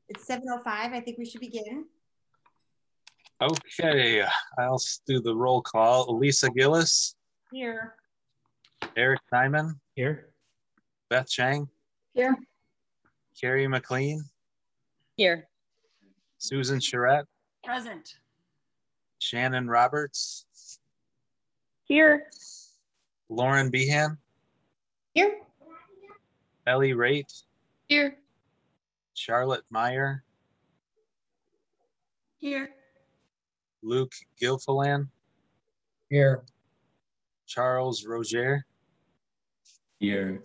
It's 7:05. I think we should begin. Okay, I'll do the roll call. Lisa Gillis. Here. Eric Simon. Here. Beth Chang. Here. Carrie McLean. Here. Susan Charette. Present. Shannon Roberts. Here. Lauren Behan. Here. Ellie Raitt. Here. Charlotte Meyer. Here. Luke Gilfillan. Here. Charles Roger. Here.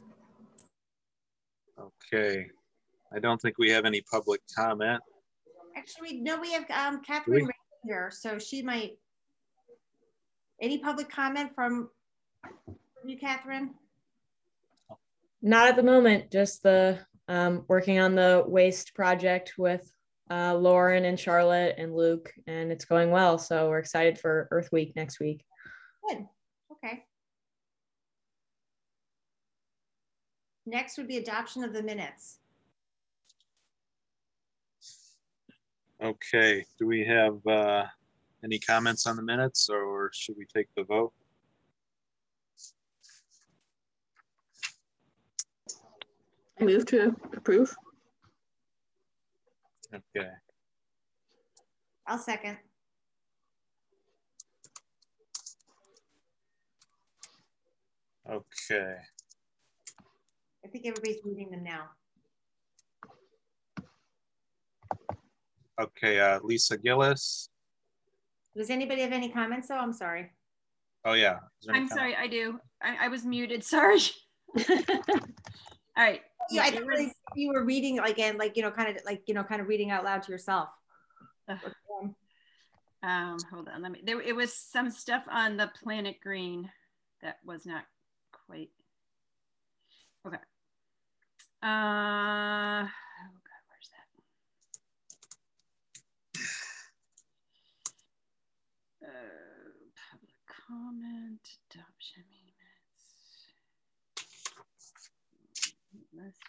Okay. I don't think we have any public comment. Actually, no, we have Catherine We? here, so she might. Any public comment from you, Catherine? Not at the moment, just the working on the waste project with Lauren and Charlotte and Luke, and it's going well. So we're excited for Earth Week next week. Good. Okay. Next would be adoption of the minutes. Okay. Do we have any comments on the minutes, or should we take the vote? I move to approve. Okay. I'll second. Okay. I think everybody's reading them now. Okay. Lisa Gillis. Does anybody have any comments though? I'm sorry. Oh yeah. Is there any I'm comment? sorry, I do. I was muted, sorry. All right. Yeah, I it think was- you were reading again, like, kind of reading out loud to yourself. hold on, it was some stuff on the Planet Green that was not quite, okay. Oh God, where's that? Public comment, adoption minutes.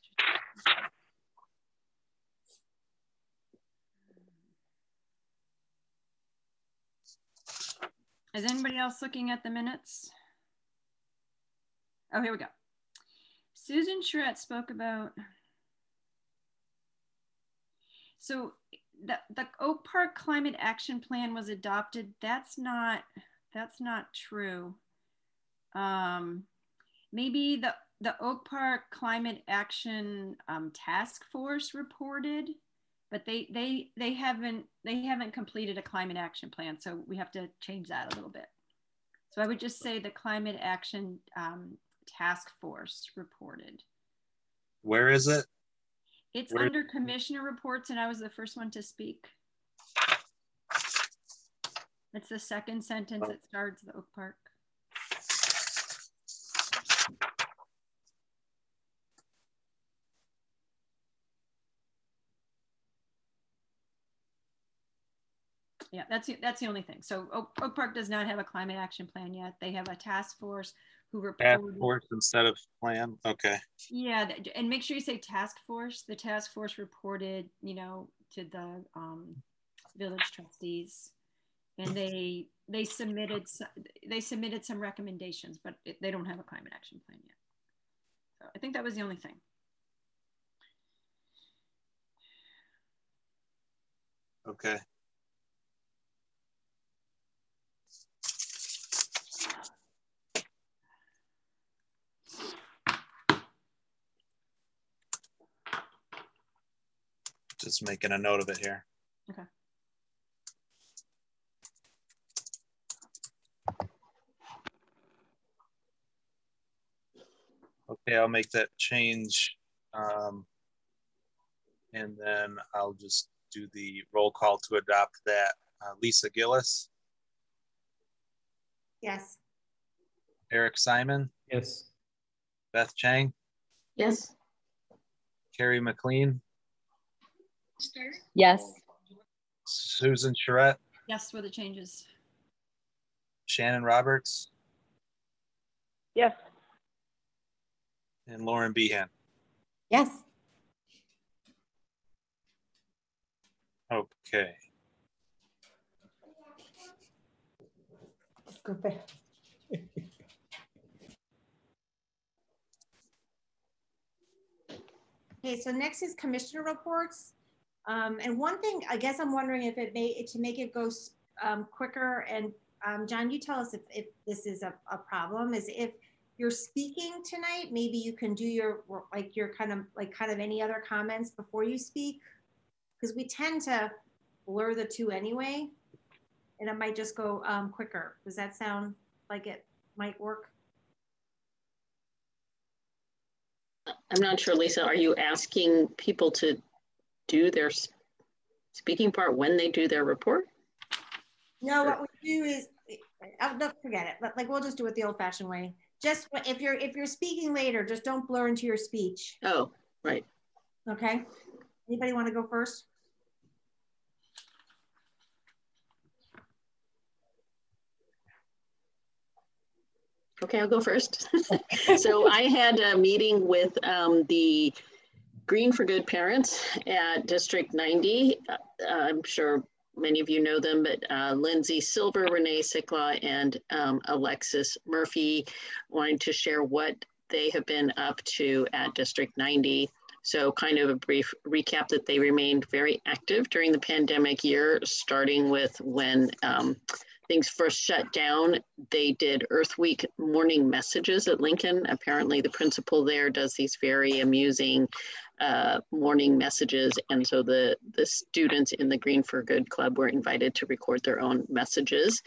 Is anybody else looking at the minutes? Oh, here we go. Susan Charette spoke about, so the Oak Park Climate Action Plan was adopted. That's not true. Maybe the Oak Park Climate Action Task Force reported, but they haven't completed a climate action plan, so we have to change that a little bit. So I would just say the Climate Action Task Force reported. Where is it? It's under Commissioner Reports, and I was the first one to speak. It's the second sentence that starts the Oak Park. Yeah, that's the only thing. So Oak Park does not have a climate action plan yet. They have a task force who reported. Task force instead of plan. Okay. Yeah, and make sure you say task force. The task force reported, to the village trustees, and they submitted some recommendations, but they don't have a climate action plan yet. So I think that was the only thing. Okay. Just making a note of it here. Okay. Okay, I'll make that change. And then I'll just do the roll call to adopt that. Lisa Gillis. Yes. Eric Simon. Yes. Beth Chang. Yes. Carrie McLean. Yes. Susan Charette. Yes, with the changes. Shannon Roberts. Yes. And Lauren Behan. Yes. Okay. Let's go back. Okay, so next is commissioner reports. And one thing, I guess I'm wondering if it may, to make it go quicker, and John, you tell us if this is a problem, is if you're speaking tonight, maybe you can do your kind of any other comments before you speak, because we tend to blur the two anyway, and it might just go quicker. Does that sound like it might work? I'm not sure, Lisa, are you asking people to do their speaking part when they do their report? No, what we do is, don't forget it. Like, we'll just do it the old-fashioned way. Just if you're speaking later, just don't blur into your speech. Oh, right. Okay. Anybody want to go first? Okay, I'll go first. So I had a meeting with the Green for Good parents at District 90. I'm sure many of you know them, but Lindsay Silver, Renee Sikla, and Alexis Murphy wanted to share what they have been up to at District 90. So kind of a brief recap that they remained very active during the pandemic year, starting with when things first shut down. They did Earth Week morning messages at Lincoln. Apparently the principal there does these very amusing morning messages. And so the students in the Green for Good Club were invited to record their own messages.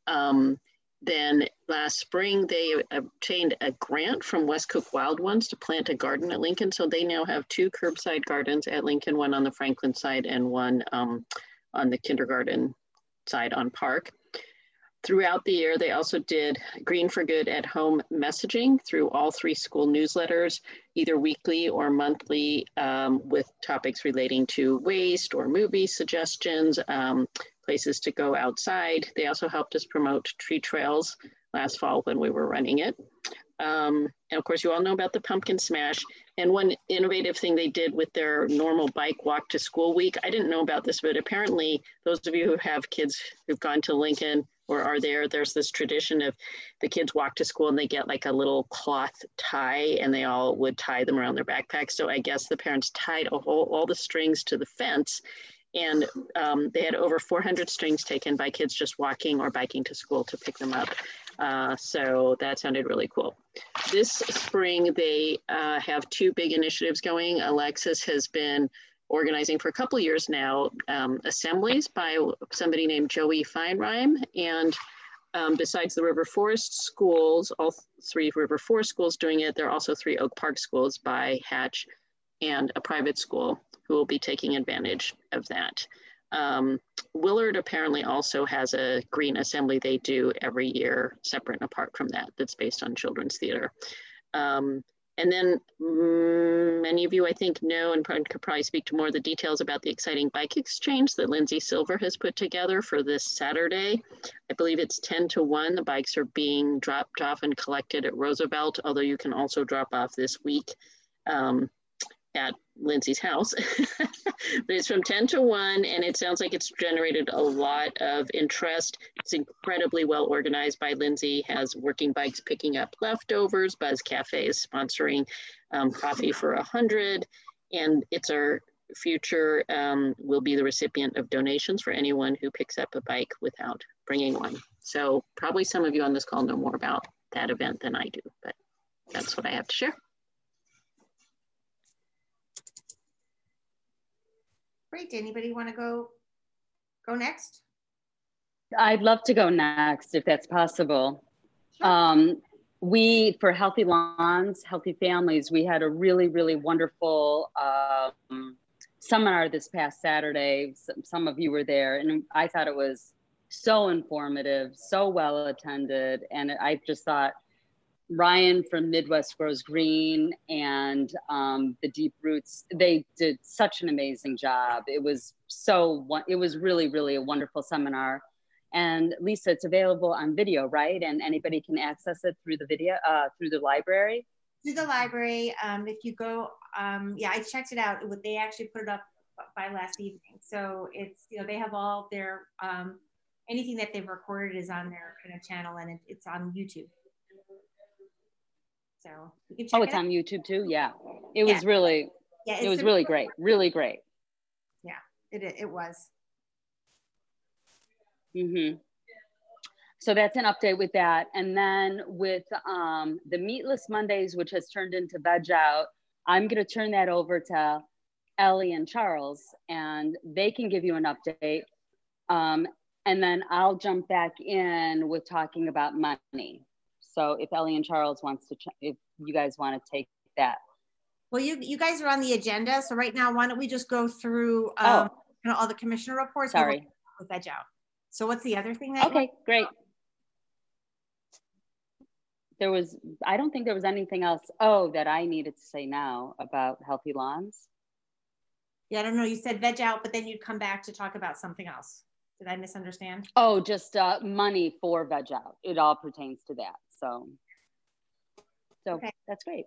Then last spring, they obtained a grant from West Cook Wild Ones to plant a garden at Lincoln. So they now have 2 curbside gardens at Lincoln, one on the Franklin side and one on the kindergarten side on Park. Throughout the year, they also did Green for Good at home messaging through all 3 school newsletters, either weekly or monthly, with topics relating to waste or movie suggestions, places to go outside. They also helped us promote tree trails last fall when we were running it. And of course, you all know about the Pumpkin Smash. And one innovative thing they did with their normal bike walk to school week, I didn't know about this, but apparently those of you who have kids who've gone to Lincoln or are there's this tradition of the kids walk to school and they get like a little cloth tie and they all would tie them around their backpacks. So I guess the parents tied all the strings to the fence, and they had over 400 strings taken by kids just walking or biking to school to pick them up. So that sounded really cool. This spring, they have 2 big initiatives going. Alexis has been organizing for a couple years now, assemblies by somebody named Joey Feinreim. And besides the River Forest schools, all 3 River Forest schools doing it, there are also 3 Oak Park schools by Hatch and a private school who will be taking advantage of that. Willard apparently also has a green assembly they do every year, separate and apart from that, that's based on children's theater. And then many of you, I think, know and could probably speak to more of the details about the exciting bike exchange that Lindsay Silver has put together for this Saturday. I believe it's 10 to 1. The bikes are being dropped off and collected at Roosevelt, although you can also drop off this week at Lindsay's house. But it's from 10 to 1, and it sounds like it's generated a lot of interest. It's incredibly well organized by Lindsay, has working bikes picking up leftovers, Buzz Cafe is sponsoring coffee for 100, and it's our future will be the recipient of donations for anyone who picks up a bike without bringing one. So probably some of you on this call know more about that event than I do, but that's what I have to share. Great. Anybody want to go next? I'd love to go next if that's possible. Sure. We, for Healthy Lawns, Healthy Families, we had a really, really wonderful seminar this past Saturday. Some of you were there, and I thought it was so informative, so well attended. And I just thought Ryan from Midwest Grows Green and the Deep Roots, they did such an amazing job. It was really, really a wonderful seminar. And Lisa, it's available on video, right? And anybody can access it through the video, through the library? Through the library. If you go, yeah, I checked it out. They actually put it up by last evening. So it's, you know, they have all their, anything that they've recorded is on their kind of channel, and it's on YouTube. So you can check Oh, it's it out. on YouTube too? Yeah. It was really, Yeah, it was really great. Really great. Yeah, it was. Mm-hmm. So that's an update with that. And then with the Meatless Mondays, which has turned into Veg Out, I'm going to turn that over to Ellie and Charles, and they can give you an update. And then I'll jump back in with talking about money. So if Ellie and Charles wants to, if you guys want to take that. Well, you guys are on the agenda. So right now, why don't we just go through you know, all the commissioner reports? Sorry. With Veg Out. So what's the other thing that? Okay, great. I don't think there was anything else, that I needed to say now about Healthy Lawns. Yeah, I don't know. You said Veg Out, but then you'd come back to talk about something else. Did I misunderstand? Oh, just money for Veg Out. It all pertains to that. So okay. That's great.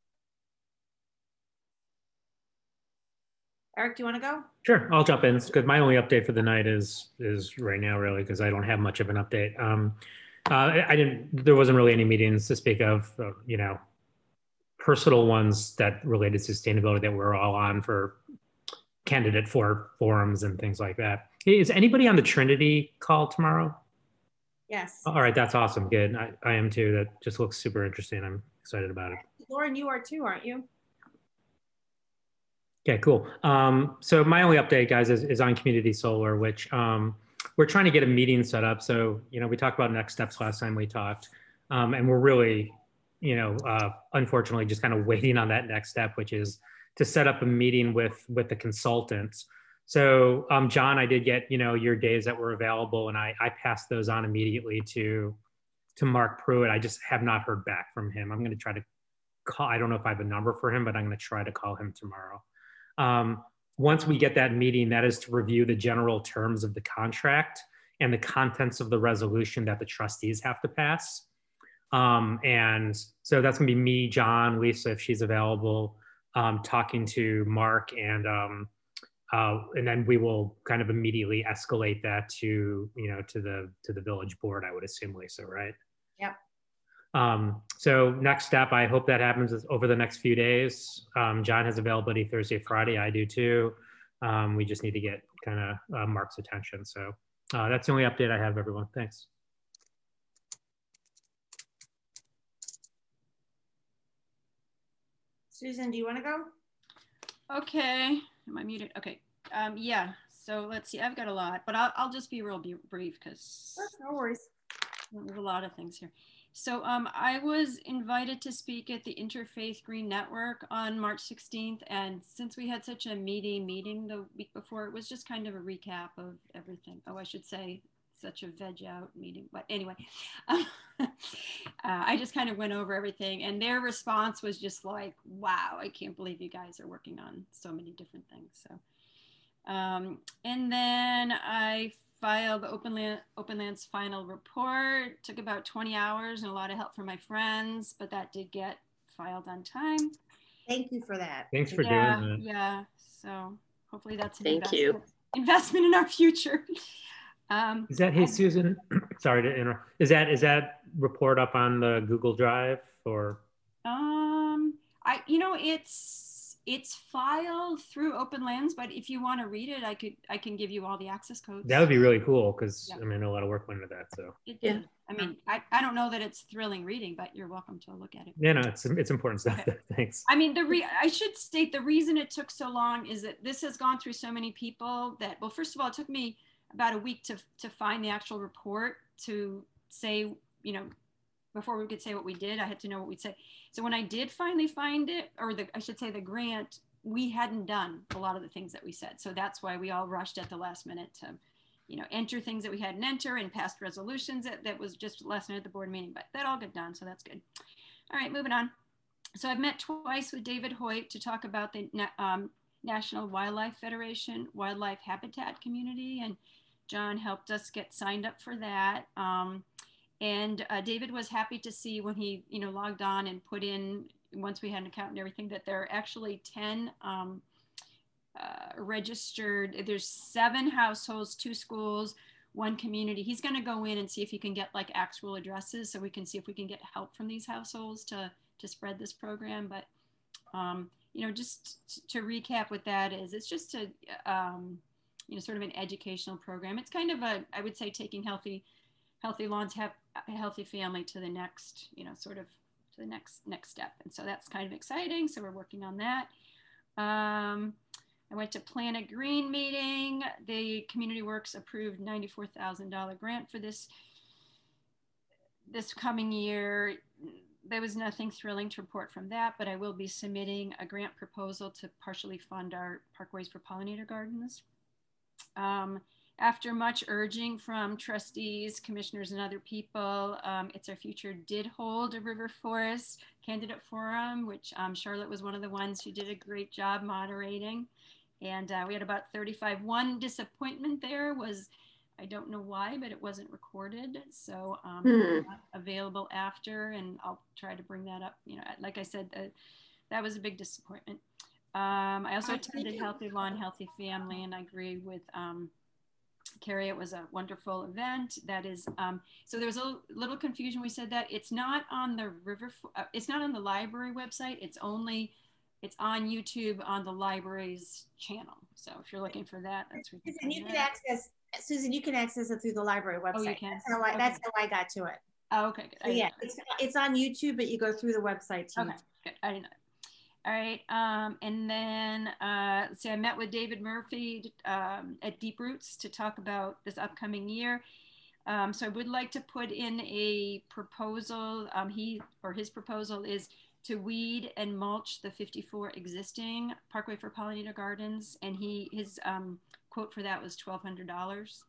Eric, do you want to go? Sure, I'll jump in. It's good. My only update for the night is right now, really, because I don't have much of an update. There wasn't really any meetings to speak of, you know, personal ones that related to sustainability that we're all on for candidate for forums and things like that. Is anybody on the Trinity call tomorrow? Yes. All right, that's awesome. Good. I am too. That just looks super interesting. I'm excited about it. Lauren, you are too, aren't you? Okay, cool. So my only update, guys, is on community solar, which we're trying to get a meeting set up. So, you know, we talked about next steps last time we talked, and we're really, you know, unfortunately just kind of waiting on that next step, which is to set up a meeting with the consultants. So, John, I did get, you know, your days that were available, and I passed those on immediately to Mark Pruitt. I just have not heard back from him. I'm going to try to call. I don't know if I have a number for him, but I'm going to try to call him tomorrow. Once we get that meeting, that is to review the general terms of the contract and the contents of the resolution that the trustees have to pass. And so that's gonna be me, John, Lisa, if she's available, talking to Mark, and then we will kind of immediately escalate that to, you know, to the village board, I would assume, Lisa, right? Yep. So next step, I hope that happens over the next few days. John has availability Thursday, Friday. I do too. We just need to get kind of Mark's attention. So that's the only update I have, everyone. Thanks. Susan, do you want to go? Okay. Am I muted? Okay. Yeah. So let's see. I've got a lot, but I'll just be real brief because no worries. There's a lot of things here. So I was invited to speak at the Interfaith Green Network on March 16th. And since we had such a meeting the week before, it was just kind of a recap of everything. Oh, I should say such a Veg Out meeting. But anyway, I just kind of went over everything. And their response was just like, wow, I can't believe you guys are working on so many different things. So, and then I filed the Open Lands final report. Took about 20 hours and a lot of help from my friends, but that did get filed on time. Thank you for that. Thanks for doing that. Yeah, so hopefully that's an investment in our future. Is that, hey, Susan, sorry to interrupt. Is that report up on the Google Drive or? It's filed through Open Lands, but if you want to read it, I can give you all the access codes. That would be really cool because I mean, a lot of work went into that. So yeah, I mean, I don't know that it's thrilling reading, but you're welcome to look at it. Yeah, no, it's important stuff. Okay. Thanks. I mean, I should state the reason it took so long is that this has gone through so many people that, well, first of all, it took me about a week to find the actual report to say, you know, before we could say what we did, I had to know what we'd say. So when I did finally find it, or I should say the grant, we hadn't done a lot of the things that we said. So that's why we all rushed at the last minute to, you know, enter things that we hadn't enter and passed resolutions that was just last minute at the board meeting, but that all got done. So that's good. All right, moving on. So I've met twice with David Hoyt to talk about the National Wildlife Federation Wildlife Habitat Community, and John helped us get signed up for that. And David was happy to see when he, you know, logged on and put in, once we had an account and everything, that there are actually 10 registered. There's 7 households, 2 schools, 1 community. He's going to go in and see if he can get like actual addresses so we can see if we can get help from these households to spread this program. But you know, just to recap what that is, it's just a you know, sort of an educational program. It's kind of a, I would say, taking Healthy Lawns, have a healthy family to the next, you know, sort of to the next step. And so that's kind of exciting. So we're working on that. I went to Planet Green meeting. The Community Works approved $94,000 grant for this coming year. There was nothing thrilling to report from that, but I will be submitting a grant proposal to partially fund our Parkways for Pollinator Gardens. After much urging from trustees, commissioners, and other people, It's Our Future did hold a River Forest Candidate Forum, which Charlotte was one of the ones who did a great job moderating. And we had about 35. One disappointment there was, I don't know why, but it wasn't recorded. So not available after, and I'll try to bring that up. You know, like I said, that was a big disappointment. I also attended Healthy Lawn, Healthy Family, and I agree with Carrie. It was a wonderful event. That is, so there was a little confusion. We said that it's not on the it's not on the library website. It's on YouTube on the library's channel. So if you're looking for that, that's where you can find that. Susan, you can access it through the library website. Oh, you can? That's how I got to it. Oh, okay, good. So yeah, it's on YouTube, but you go through the website too. Okay, good. I didn't know. All right, and then see, I met with David Murphy at Deep Roots to talk about this upcoming year. So I would like to put in a proposal. His proposal is to weed and mulch the 54 existing Parkway for Pollinator Gardens, and his quote for that was $1,200.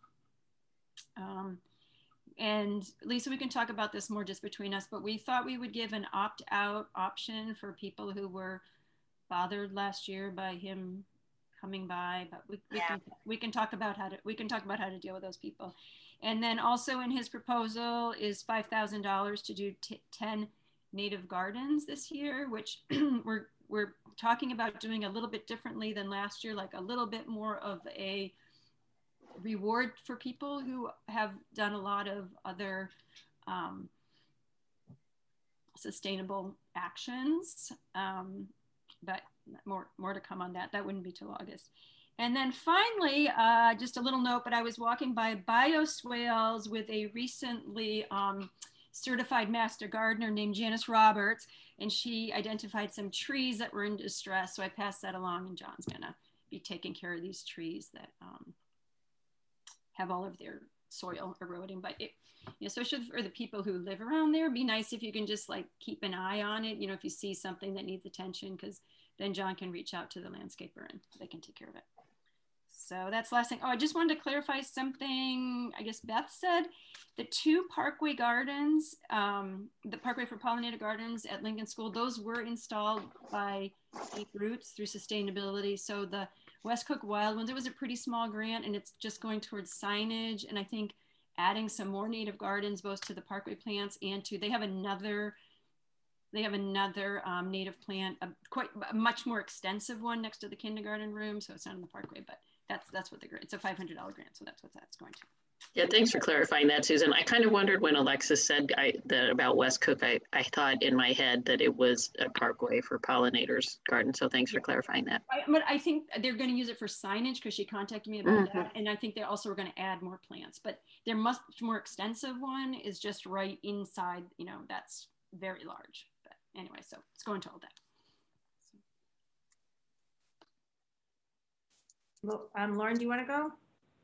And Lisa, we can talk about this more just between us, but we thought we would give an opt-out option for people who were bothered last year by him coming by, but we can talk about how to deal with those people. And then also in his proposal is $5,000 to do 10 native gardens this year, which we're talking about doing a little bit differently than last year, like a little bit more of a reward for people who have done a lot of other sustainable actions, but more to come on that. That wouldn't be till August. And then finally, just a little note, but I was walking by Bioswales with a recently certified master gardener named Janice Roberts, and she identified some trees that were in distress. So I passed that along, and John's gonna be taking care of these trees that have all of their soil eroding. But it, you know, especially for the people who live around there, it'd be nice if you can just like keep an eye on it. You know, if you see something that needs attention, because then John can reach out to the landscaper and they can take care of it. So that's the last thing. Oh, I just wanted to clarify something I guess Beth said. The 2 Parkway Gardens, the Parkway for Pollinator Gardens at Lincoln School, those were installed by Deep Roots through sustainability. So the West Cook Wild Ones, it was a pretty small grant, and it's just going towards signage. And I think adding some more native gardens, both to the Parkway plants and to, they have another native plant, a much more extensive one next to the kindergarten room. So it's not in the Parkway, but that's what the grant, it's a $500 grant. So that's what that's going to. Yeah, thanks for clarifying that, Susan. I kind of wondered when Alexis said that about West Cook, I thought in my head that it was a Parkway for Pollinators garden. So thanks for clarifying that. But I think they're going to use it for signage, because she contacted me about that. And I think they also are going to add more plants, but their much more extensive one is just right inside, you know, that's very large. But anyway, so it's going to all that. Well, Lauren, do you want to go?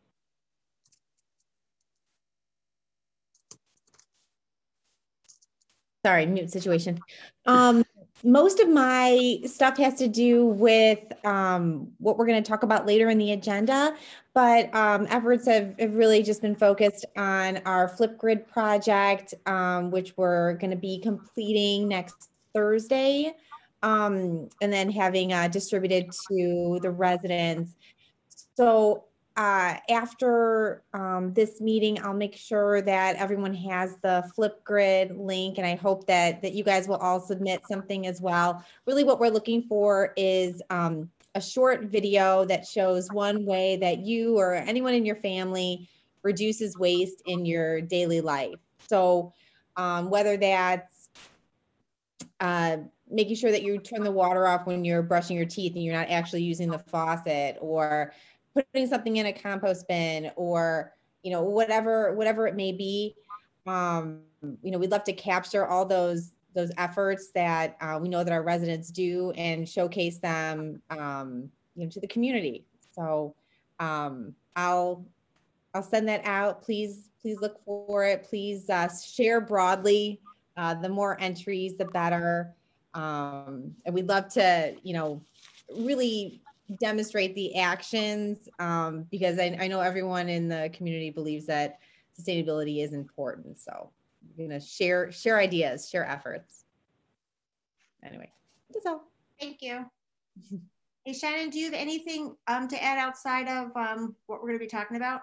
Sorry, mute situation. Most of my stuff has to do with what we're going to talk about later in the agenda, but efforts have really just been focused on our Flipgrid project, which we're going to be completing next Thursday, and then having distributed to the residents. So after this meeting, I'll make sure that everyone has the Flipgrid link, and I hope that you guys will all submit something as well. Really what we're looking for is a short video that shows one way that you or anyone in your family reduces waste in your daily life. So whether that's making sure that you turn the water off when you're brushing your teeth and you're not actually using the faucet, or putting something in a compost bin, or, you know, whatever it may be. You know, we'd love to capture all those efforts that we know that our residents do and showcase them, you know, to the community. So I'll send that out. Please look for it. Please share broadly. The more entries, the better. And we'd love to, you know, really demonstrate the actions, because I know everyone in the community believes that sustainability is important. So we're gonna share ideas, share efforts. Anyway, that's all. Thank you. Hey, Shannon, do you have anything to add outside of what we're going to be talking about?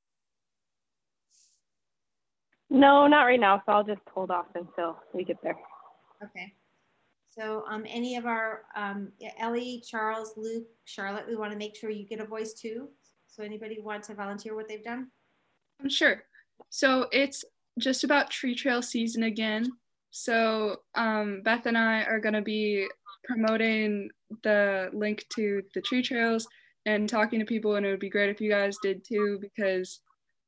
No, not right now. So I'll just hold off until we get there. Okay. So any of our, Ellie, Charles, Luke, Charlotte, we want to make sure you get a voice too. So anybody want to volunteer what they've done? Sure. So it's just about tree trail season again. So Beth and I are going to be promoting the link to the tree trails and talking to people, and it would be great if you guys did too, because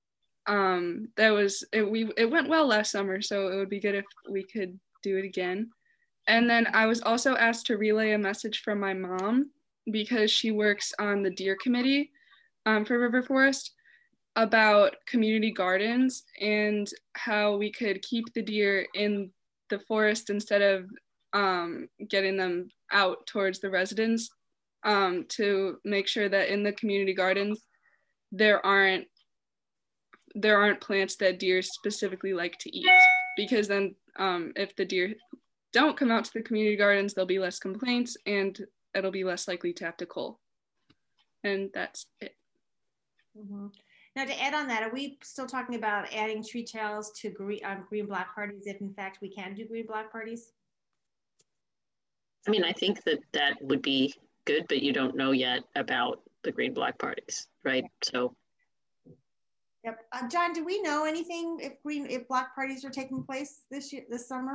it went well last summer, so it would be good if we could do it again. And then I was also asked to relay a message from my mom, because she works on the deer committee for River Forest, about community gardens and how we could keep the deer in the forest instead of getting them out towards the residents, to make sure that in the community gardens there aren't plants that deer specifically like to eat, because then if the deer don't come out to the community gardens, there'll be less complaints and it'll be less likely to have to cull. And that's it. Mm-hmm. Now, to add on that, are we still talking about adding tree trails to green block parties, if in fact we can do green block parties? I mean, I think that would be good, but you don't know yet about the green block parties, right? So. Yep. John, do we know anything if block parties are taking place this summer?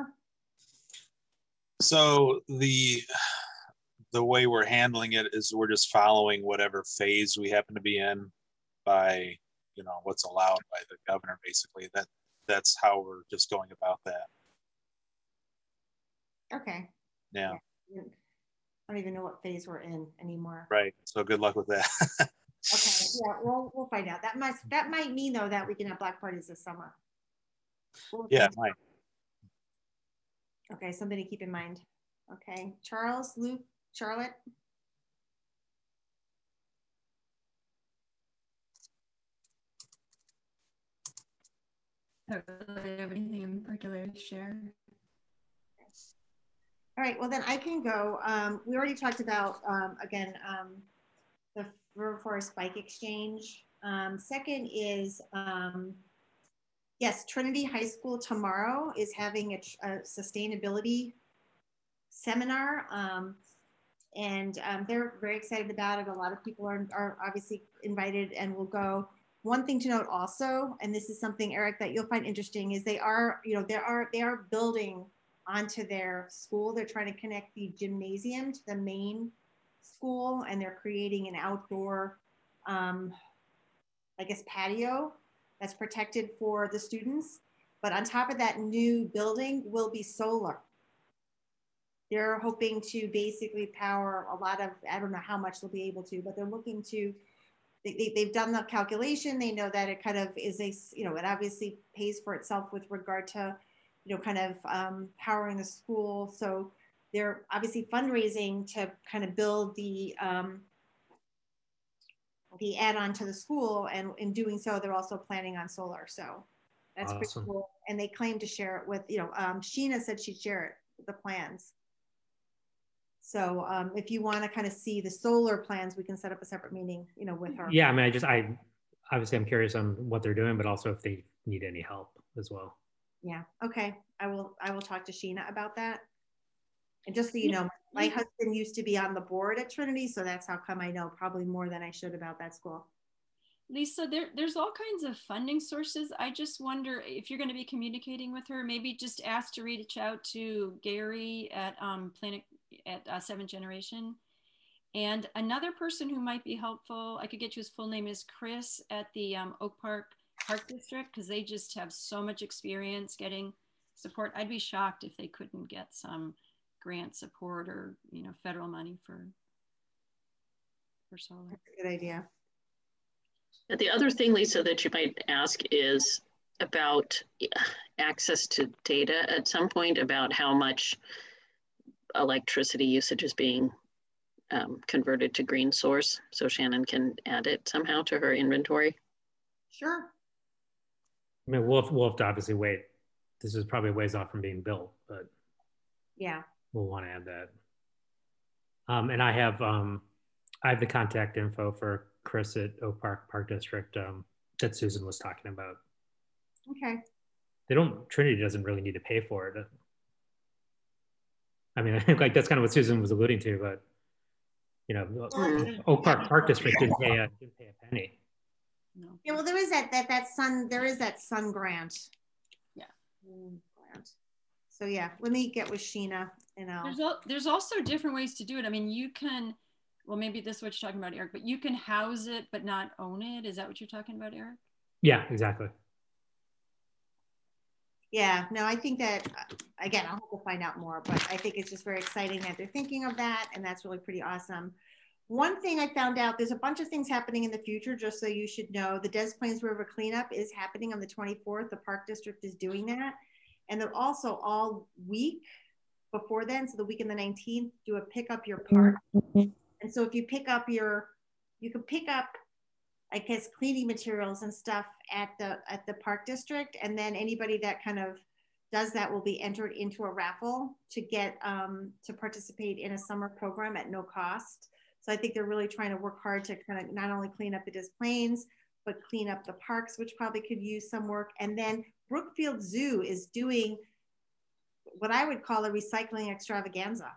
So the way we're handling it is we're just following whatever phase we happen to be in by, you know, what's allowed by the governor, basically. That's how we're just going about that. Okay. Yeah. I don't even know what phase we're in anymore. Right. So good luck with that. Okay. Yeah, we'll find out. That might mean though that we can have block parties this summer. Yeah, it might. Okay, something to keep in mind. Okay, Charles, Luke, Charlotte. I don't really have anything in particular to share. All right, well then I can go. We already talked about, again, the River Forest Bike Exchange. Second is, yes, Trinity High School tomorrow is having a sustainability seminar, and they're very excited about it. A lot of people are obviously invited and will go. One thing to note also, and this is something, Eric, that you'll find interesting, is they are building onto their school. They're trying to connect the gymnasium to the main school, and they're creating an outdoor, I guess, patio that's protected for the students. But on top of that new building will be solar. They're hoping to basically power a lot of, I don't know how much they'll be able to, but they're looking to, they've done the calculation. They know that it kind of is it obviously pays for itself with regard to, kind of powering the school. So they're obviously fundraising to kind of build the add-on to the school, and in doing so, they're also planning on solar. So that's awesome. Pretty cool. And they claim to share it with, Sheena said she'd share it, the plans. So if you want to kind of see the solar plans, we can set up a separate meeting, with her. Yeah, I mean, obviously I'm curious on what they're doing, but also if they need any help as well. Yeah. Okay. I will talk to Sheena about that. And just so you know, My husband used to be on the board at Trinity, so that's how come I know probably more than I should about that school. Lisa, there's all kinds of funding sources. I just wonder if you're going to be communicating with her, maybe just ask to reach out to Gary at Planet at Seventh Generation. And another person who might be helpful, I could get you his full name, is Chris at the Oak Park District, because they just have so much experience getting support. I'd be shocked if they couldn't get some grant support or federal money for solar. That's a good idea. The other thing, Lisa, that you might ask is about access to data at some point about how much electricity usage is being converted to green source, so Shannon can add it somehow to her inventory. Sure. I mean, we'll have to obviously wait. This is probably ways off from being built, but yeah, we'll want to add that. And I have the contact info for Chris at Oak Park District that Susan was talking about. Okay. Trinity doesn't really need to pay for it. I mean, I think like that's kind of what Susan was alluding to, but Oak Park District didn't pay a penny. No. Yeah, well, there is that sun grant. Yeah. Grant. So yeah, let me get with Sheena and There's also different ways to do it. I mean, you can, well, maybe this is what you're talking about, Eric, but you can house it but not own it. Is that what you're talking about, Eric? Yeah, exactly. Yeah, no, I think that, again, I'll have to find out more, but I think it's just very exciting that they're thinking of that, and that's really pretty awesome. One thing I found out, there's a bunch of things happening in the future, just so you should know. The Des Plaines River cleanup is happening on the 24th. The Park District is doing that. And they're also all week before then, so the week in the 19th, do a pick up your park. And so if you pick up you can pick up, I guess, cleaning materials and stuff at the Park District, and then anybody that kind of does that will be entered into a raffle to get to participate in a summer program at no cost. So I think they're really trying to work hard to kind of not only clean up the Des Plaines, but clean up the parks, which probably could use some work. And then Brookfield Zoo is doing what I would call a recycling extravaganza.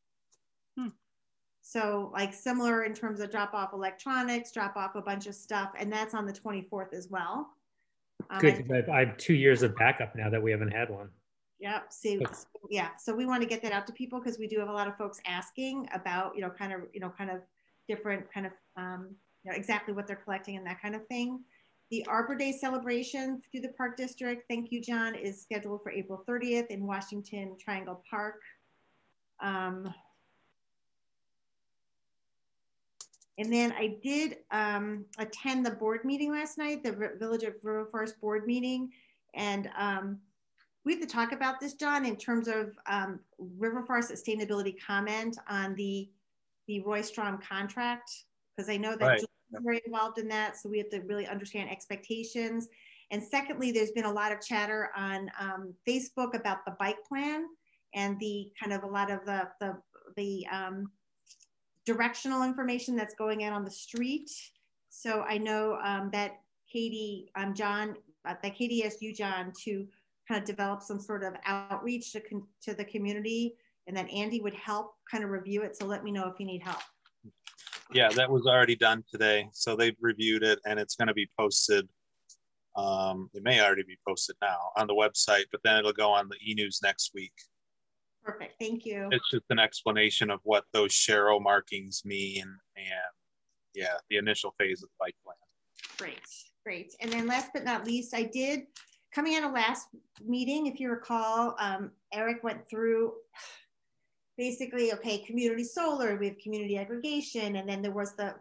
So like similar in terms of drop off electronics, drop off a bunch of stuff, and that's on the 24th as well. Good, I have 2 years of backup now that we haven't had one. Yep. See, yeah. So we want to get that out to people because we do have a lot of folks asking about, kind of different kind of, exactly what they're collecting and that kind of thing. The Arbor Day celebration through the Park District, thank you, John, is scheduled for April 30th in Washington Triangle Park. And then I did attend the board meeting last night, the Village of River Forest board meeting. And we have to talk about this, John, in terms of River Forest sustainability comment on the Roy Strom contract, because I know that right. Julie's very involved in that. So we have to really understand expectations. And secondly, there's been a lot of chatter on Facebook about the bike plan and the kind of a lot of the directional information that's going out on the street. So I know that Katie, John, that Katie asked you, John, to kind of develop some sort of outreach to the community, and that Andy would help kind of review it. So let me know if you need help. Yeah, that was already done today. So they've reviewed it and it's going to be posted. It may already be posted now on the website, but then it'll go on the e-news next week. Perfect, thank you. It's just an explanation of what those Sharrow markings mean and yeah, the initial phase of the bike plan. Great, great. And then last but not least, I did, coming out of last meeting, if you recall, Eric went through basically, okay, community solar, we have community aggregation, and then there was the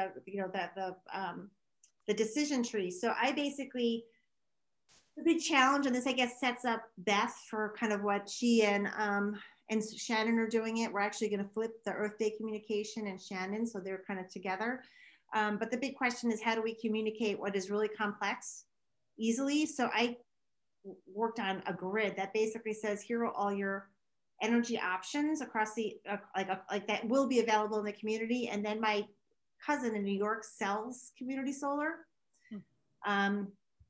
decision tree. So I basically, the big challenge, and this I guess sets up Beth for kind of what she and Shannon are doing it. We're actually going to flip the Earth Day communication and Shannon, so they're kind of together. But the big question is, how do we communicate what is really complex easily? So I worked on a grid that basically says, here are all your energy options across the like that will be available in the community. And then my cousin in New York sells community solar.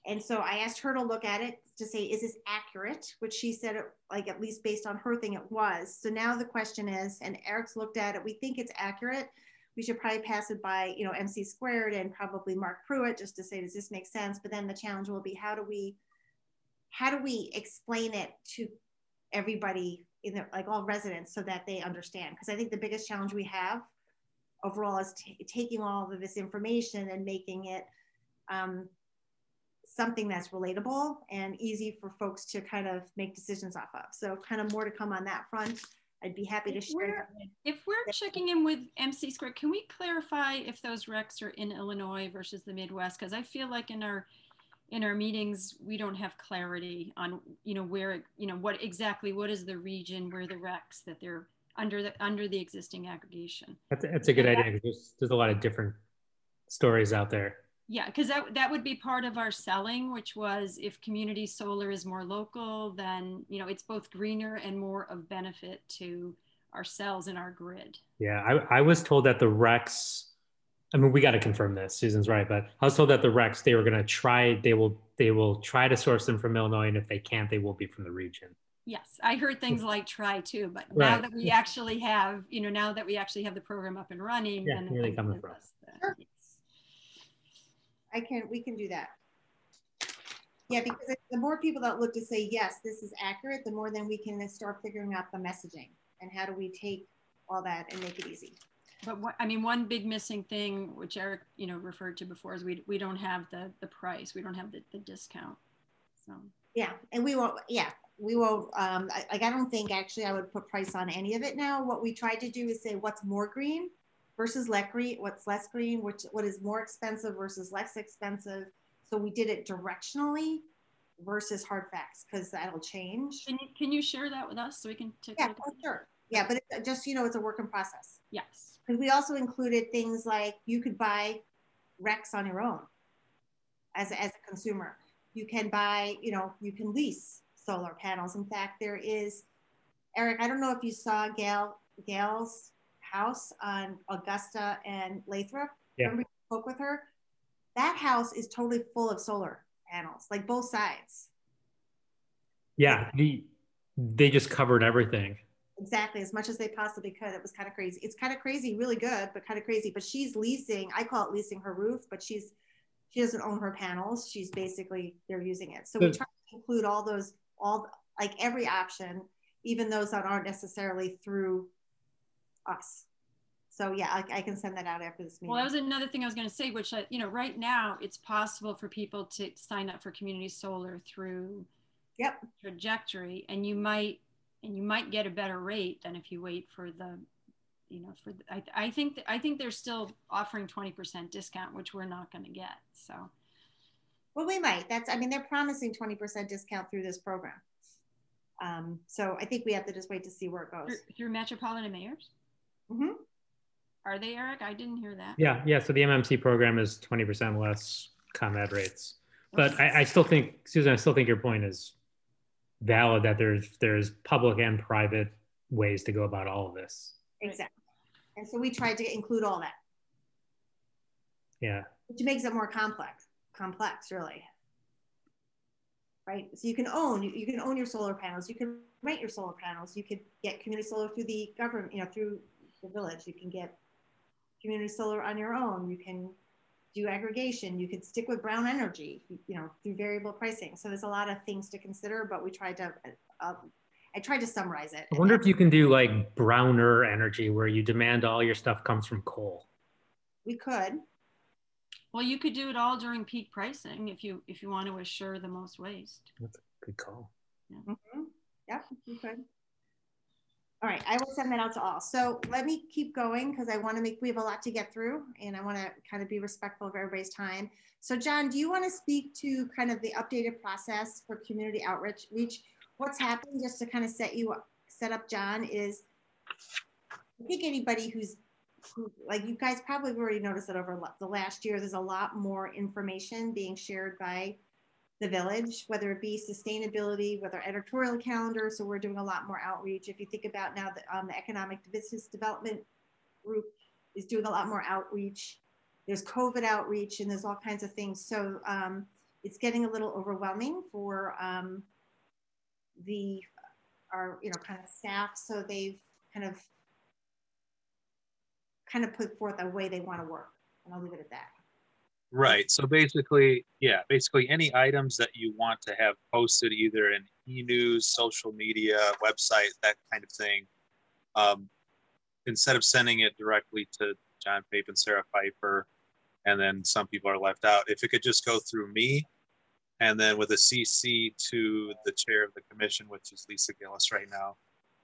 And so I asked her to look at it to say, is this accurate? Which she said, like, at least based on her thing, it was. So now the question is, and Eric's looked at it, we think it's accurate. We should probably pass it by, you know, MC Squared and probably Mark Pruitt just to say, does this make sense? But then the challenge will be, how do we explain it to everybody, in the, like all residents, so that they understand? Because I think the biggest challenge we have overall is taking all of this information and making it something that's relatable and easy for folks to kind of make decisions off of. So kind of more to come on that front. I'd be happy to share. If we're checking in with MC Squared, can we clarify if those recs are in Illinois versus the Midwest? Because I feel like in our meetings, we don't have clarity on, you know, where, you know, what is the region where the recs that they're under the existing aggregation. That's a good idea, because there's a lot of different stories out there. Yeah, because that would be part of our selling, which was, if community solar is more local, then, you know, it's both greener and more of benefit to ourselves and our grid. Yeah, I was told that the recs, I mean, we got to confirm this, Susan's right, but I was told that the recs, they were going to try, they will try to source them from Illinois, and if they can't, they will be from the region. Yes, I heard things like try to, but Right. now that we actually have, you know, now that we actually have the program up and running, Yeah, then where are they coming from? Sure. We can do that. Yeah, because the more people that look to say, yes, this is accurate, the more then we can start figuring out the messaging and how do we take all that and make it easy. But what, I mean, one big missing thing, which Eric, you know, referred to before, is we don't have the price. We don't have the discount. So. Yeah, and we won't, like, I don't think actually I would put price on any of it now. What we tried to do is say what's more green versus less green, what's less green, what is more expensive versus less expensive. So we did it directionally versus hard facts, because that'll change. Can you share that with us so we can take a look at it? Sure. Yeah, but it, just, you know, it's a work in process. Yes. Because we also included things like you could buy RECs on your own as a consumer. You can buy, you know, you can lease solar panels. In fact, there is, Eric, I don't know if you saw Gail's house on Augusta and Lathrop. Yeah. Remember you spoke with her? That house is totally full of solar panels, like both sides. Yeah, they just covered everything. Exactly, as much as they possibly could. It was kind of crazy. It's kind of crazy, really good, but kind of crazy. But she's leasing, I call it leasing her roof, but she doesn't own her panels. She's basically, they're using it. So we try to include like every option, even those that aren't necessarily through us. So yeah, I can send that out after this meeting. Well, that was another thing I was going to say, which, you know, right now it's possible for people to sign up for community solar through Trajectory, and you might get a better rate than if you wait for the, you know, I think they're still offering 20% discount, which we're not going to get. So. Well, we might. I mean, they're promising 20% discount through this program. So I think we have to just wait to see where it goes. Through Metropolitan Mayors? Mm-hmm. Are they, Eric? I didn't hear that. Yeah. So the MMC program is 20% less ComEd rates. But I still think, Susan, I still think your point is valid, that there's public and private ways to go about all of this. Exactly. And so we tried to include all that. Yeah. Which makes it more complex really. Right? So you can own your solar panels, you can rent your solar panels, you could get community solar through the government, you know, through the village, you can get community solar on your own, you can do aggregation, you could stick with brown energy, you know, through variable pricing. So there's a lot of things to consider, but we tried to, I tried to summarize it. I wonder if you can do like browner energy, where you demand all your stuff comes from coal. We could. Well, you could do it all during peak pricing if you want to assure the most waste. That's a good call. Yeah. Mm-hmm. Yeah, you could. All right, I will send that out to all. So let me keep going, because we have a lot to get through, and I want to kind of be respectful of everybody's time. So John, do you want to speak to kind of the updated process for community outreach? What's happening, just to kind of set up, John, is I think anybody who, like you guys probably already noticed that over the last year, there's a lot more information being shared by the village, whether it be sustainability, whether editorial calendar. So we're doing a lot more outreach. If you think about now, the Economic Business Development Group is doing a lot more outreach. There's COVID outreach, and there's all kinds of things. So it's getting a little overwhelming for our kind of staff. So they've kind of put forth a way they want to work, and I'll leave it at that. Right. So basically, yeah, basically any items that you want to have posted either in e-news, social media, website, that kind of thing, instead of sending it directly to John Pape and Sarah Pfeiffer, and then some people are left out, if it could just go through me, and then with a CC to the chair of the commission, which is Lisa Gillis right now,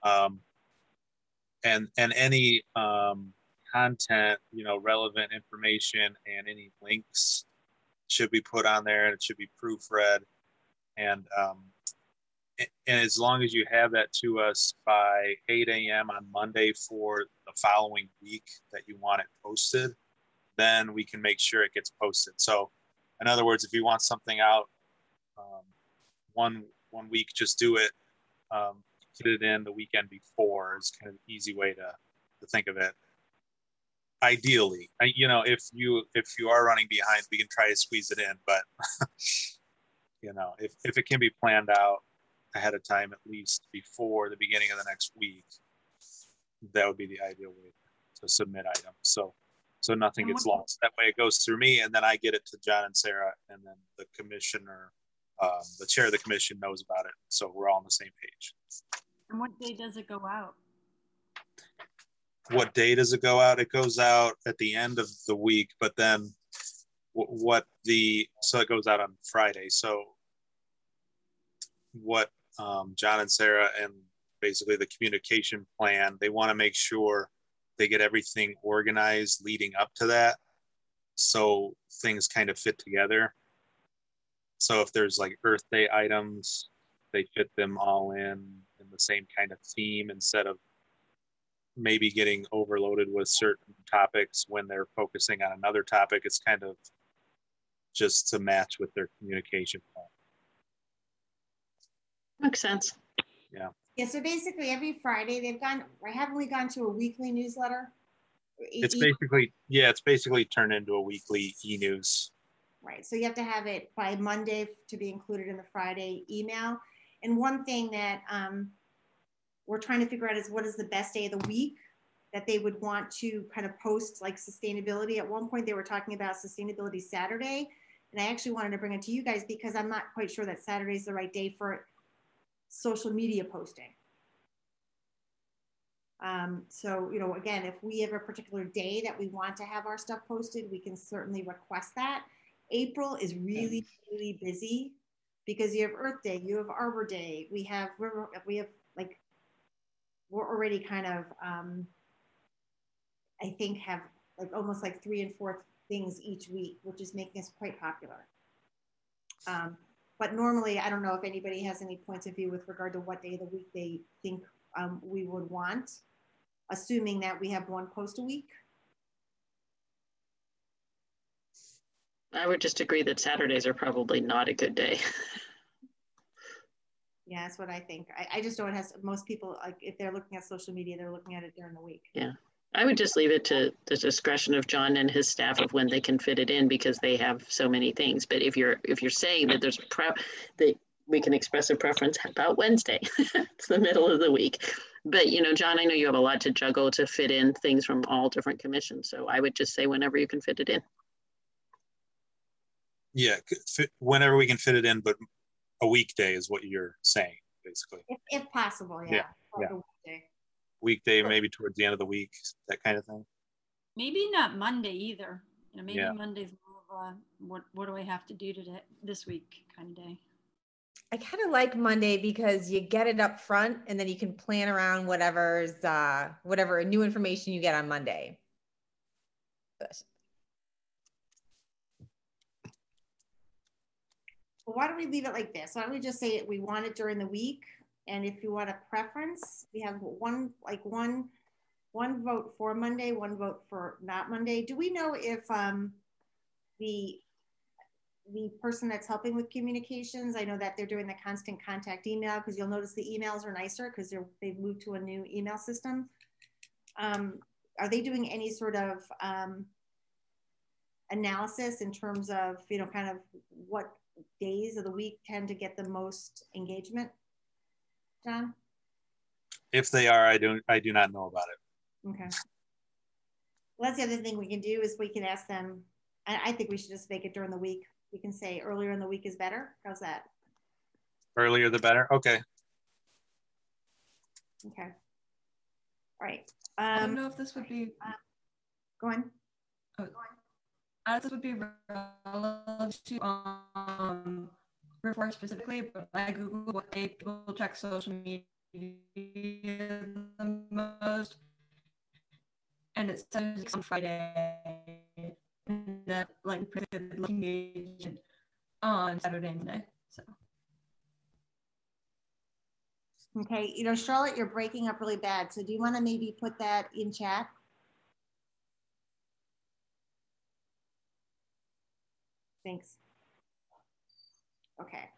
and any content, relevant information and any links should be put on there, and it should be proofread. And as long as you have that to us by 8 a.m. on Monday for the following week that you want it posted, then we can make sure it gets posted. So in other words, if you want something out one week, just do it, get it in the weekend before is kind of the easy way to think of it. Ideally, if you are running behind, we can try to squeeze it in, but if it can be planned out ahead of time, at least before the beginning of the next week, that would be the ideal way to submit items. So nothing gets lost. That way it goes through me, and then I get it to John and Sarah, and then the commissioner, the chair of the commission knows about it. So we're all on the same page. And what day does it go out? What day does it go out? It goes out at the end of the week, but then so it goes out on Friday. So what John and Sarah and basically the communication plan, they want to make sure they get everything organized leading up to that, so things kind of fit together. So if there's like Earth Day items, they fit them all in the same kind of theme, instead of maybe getting overloaded with certain topics when they're focusing on another topic. It's kind of just to match with their communication plan. Makes sense. Yeah. Yeah. So basically, every Friday haven't we gone to a weekly newsletter? It's basically turned into a weekly e-news. Right. So you have to have it by Monday to be included in the Friday email. And one thing that we're trying to figure out is what is the best day of the week that they would want to kind of post, like sustainability. At one point they were talking about Sustainability Saturday, and I actually wanted to bring it to you guys because I'm not quite sure that Saturday is the right day for social media posting. So, again, if we have a particular day that we want to have our stuff posted, we can certainly request that. April is really, really busy because you have Earth Day, you have Arbor Day, we're already kind of, I think have almost 3 and 4 things each week, which is making us quite popular. But normally, I don't know if anybody has any points of view with regard to what day of the week they think we would want, assuming that we have 1 post a week. I would just agree that Saturdays are probably not a good day. Yeah, that's what I think. I just know it has, most people, if they're looking at social media, they're looking at it during the week. Yeah, I would just leave it to the discretion of John and his staff of when they can fit it in, because they have so many things. But if you're saying that there's that we can express a preference about Wednesday, it's the middle of the week. But John, I know you have a lot to juggle to fit in things from all different commissions. So I would just say whenever you can fit it in. Yeah, whenever we can fit it in, but a weekday is what you're saying, basically. If possible, yeah. Weekday, maybe towards the end of the week, that kind of thing. Maybe not Monday either. Maybe Monday's more of a what do I have to do today this week kind of day. I kind of like Monday because you get it up front and then you can plan around whatever new information you get on Monday. Well, why don't we leave it like this? Why don't we just say we want it during the week, and if you want a preference, we have one vote for Monday, 1 vote for not Monday. Do we know if the person that's helping with communications, I know that they're doing the constant contact email, because you'll notice the emails are nicer because they've moved to a new email system. Are they doing any sort of analysis in terms of, you know, kind of what days of the week tend to get the most engagement? John? If they are, I do not know about it. Okay. Well, that's the other thing we can do is we can ask them. I think we should just make it during the week. We can say earlier in the week is better. How's that? Earlier the better. Okay. Okay. All right. I don't know if this would be. Go on. Oh, this would be relevant to River specifically, but I Googled what day people check social media the most, and it says it's on Friday, and that like looking agent on Saturday and Sunday. So. Okay, you know, Charlotte, you're breaking up really bad. So do you want to maybe put that in chat? Thanks. Okay.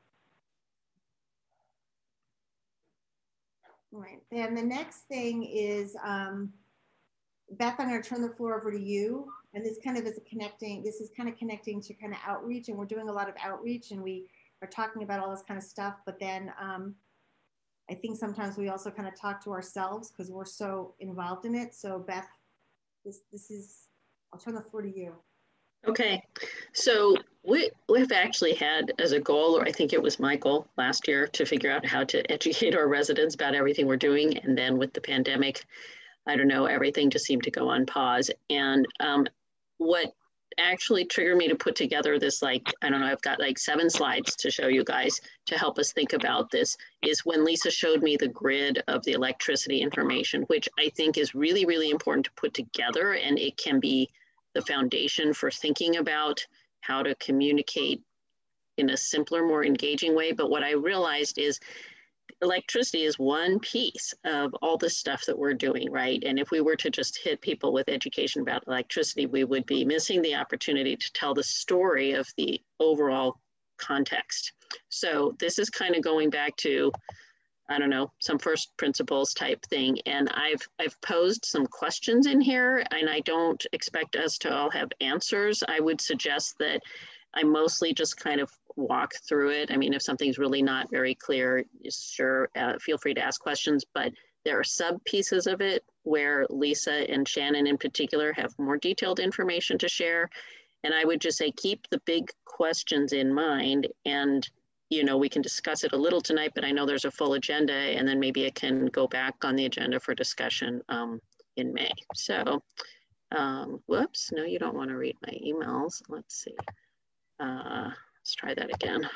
All right, then the next thing is, Beth, I'm going to turn the floor over to you. And this kind of is connecting to kind of outreach, and we're doing a lot of outreach, and we are talking about all this kind of stuff, but then I think sometimes we also kind of talk to ourselves because we're so involved in it. So Beth, this is, I'll turn the floor to you. Okay, so we've actually had as a goal, or I think it was my goal last year, to figure out how to educate our residents about everything we're doing. And then with the pandemic, I don't know, everything just seemed to go on pause. And what actually triggered me to put together this, like, I don't know, I've got like 7 slides to show you guys to help us think about this, is when Lisa showed me the grid of the electricity information, which I think is really, really important to put together. And it can be the foundation for thinking about how to communicate in a simpler, more engaging way. But what I realized is electricity is one piece of all the stuff that we're doing, right? And if we were to just hit people with education about electricity, we would be missing the opportunity to tell the story of the overall context. So this is kind of going back to, I don't know, some first principles type thing. And I've posed some questions in here, and I don't expect us to all have answers. I would suggest that I mostly just kind of walk through it. I mean, if something's really not very clear, sure, feel free to ask questions, but there are sub pieces of it where Lisa and Shannon in particular have more detailed information to share. And I would just say, keep the big questions in mind, and you know, we can discuss it a little tonight, but I know there's a full agenda, and then maybe it can go back on the agenda for discussion in May. So, whoops, no, you don't want to read my emails. Let's see. Let's try that again.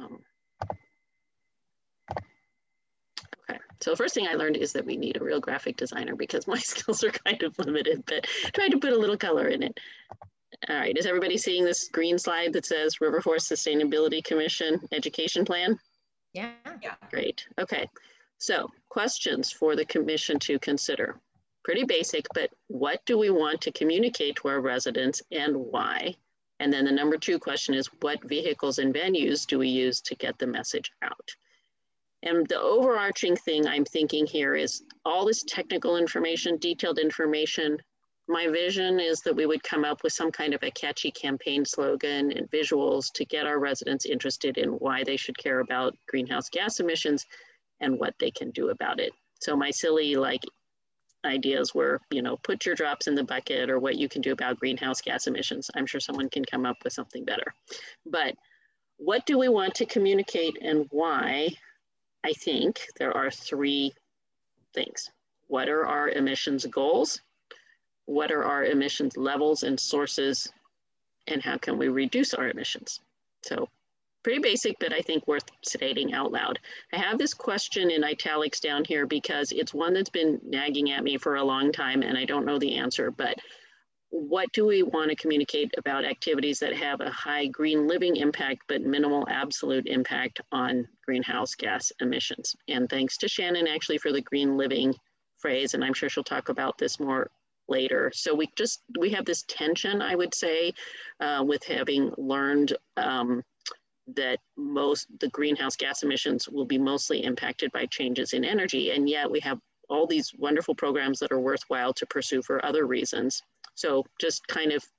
Okay, so the first thing I learned is that we need a real graphic designer because my skills are kind of limited, but try to put a little color in it. All right, is everybody seeing this green slide that says River Forest Sustainability Commission Education Plan? Yeah. Great, okay. So questions for the commission to consider. Pretty basic, but what do we want to communicate to our residents and why? And then the number 2 question is, what vehicles and venues do we use to get the message out? And the overarching thing I'm thinking here is all this technical information, detailed information. My vision is that we would come up with some kind of a catchy campaign slogan and visuals to get our residents interested in why they should care about greenhouse gas emissions and what they can do about it. So my silly like ideas were, you know, put your drops in the bucket or what you can do about greenhouse gas emissions. I'm sure someone can come up with something better. But what do we want to communicate and why? I think there are 3 things. What are our emissions goals? What are our emissions levels and sources, and how can we reduce our emissions? So pretty basic, but I think worth stating out loud. I have this question in italics down here because it's one that's been nagging at me for a long time and I don't know the answer, but what do we want to communicate about activities that have a high green living impact, but minimal absolute impact on greenhouse gas emissions? And thanks to Shannon actually for the green living phrase, and I'm sure she'll talk about this more later. So we have this tension, I would say, with having learned that the greenhouse gas emissions will be mostly impacted by changes in energy. And yet we have all these wonderful programs that are worthwhile to pursue for other reasons. So just kind of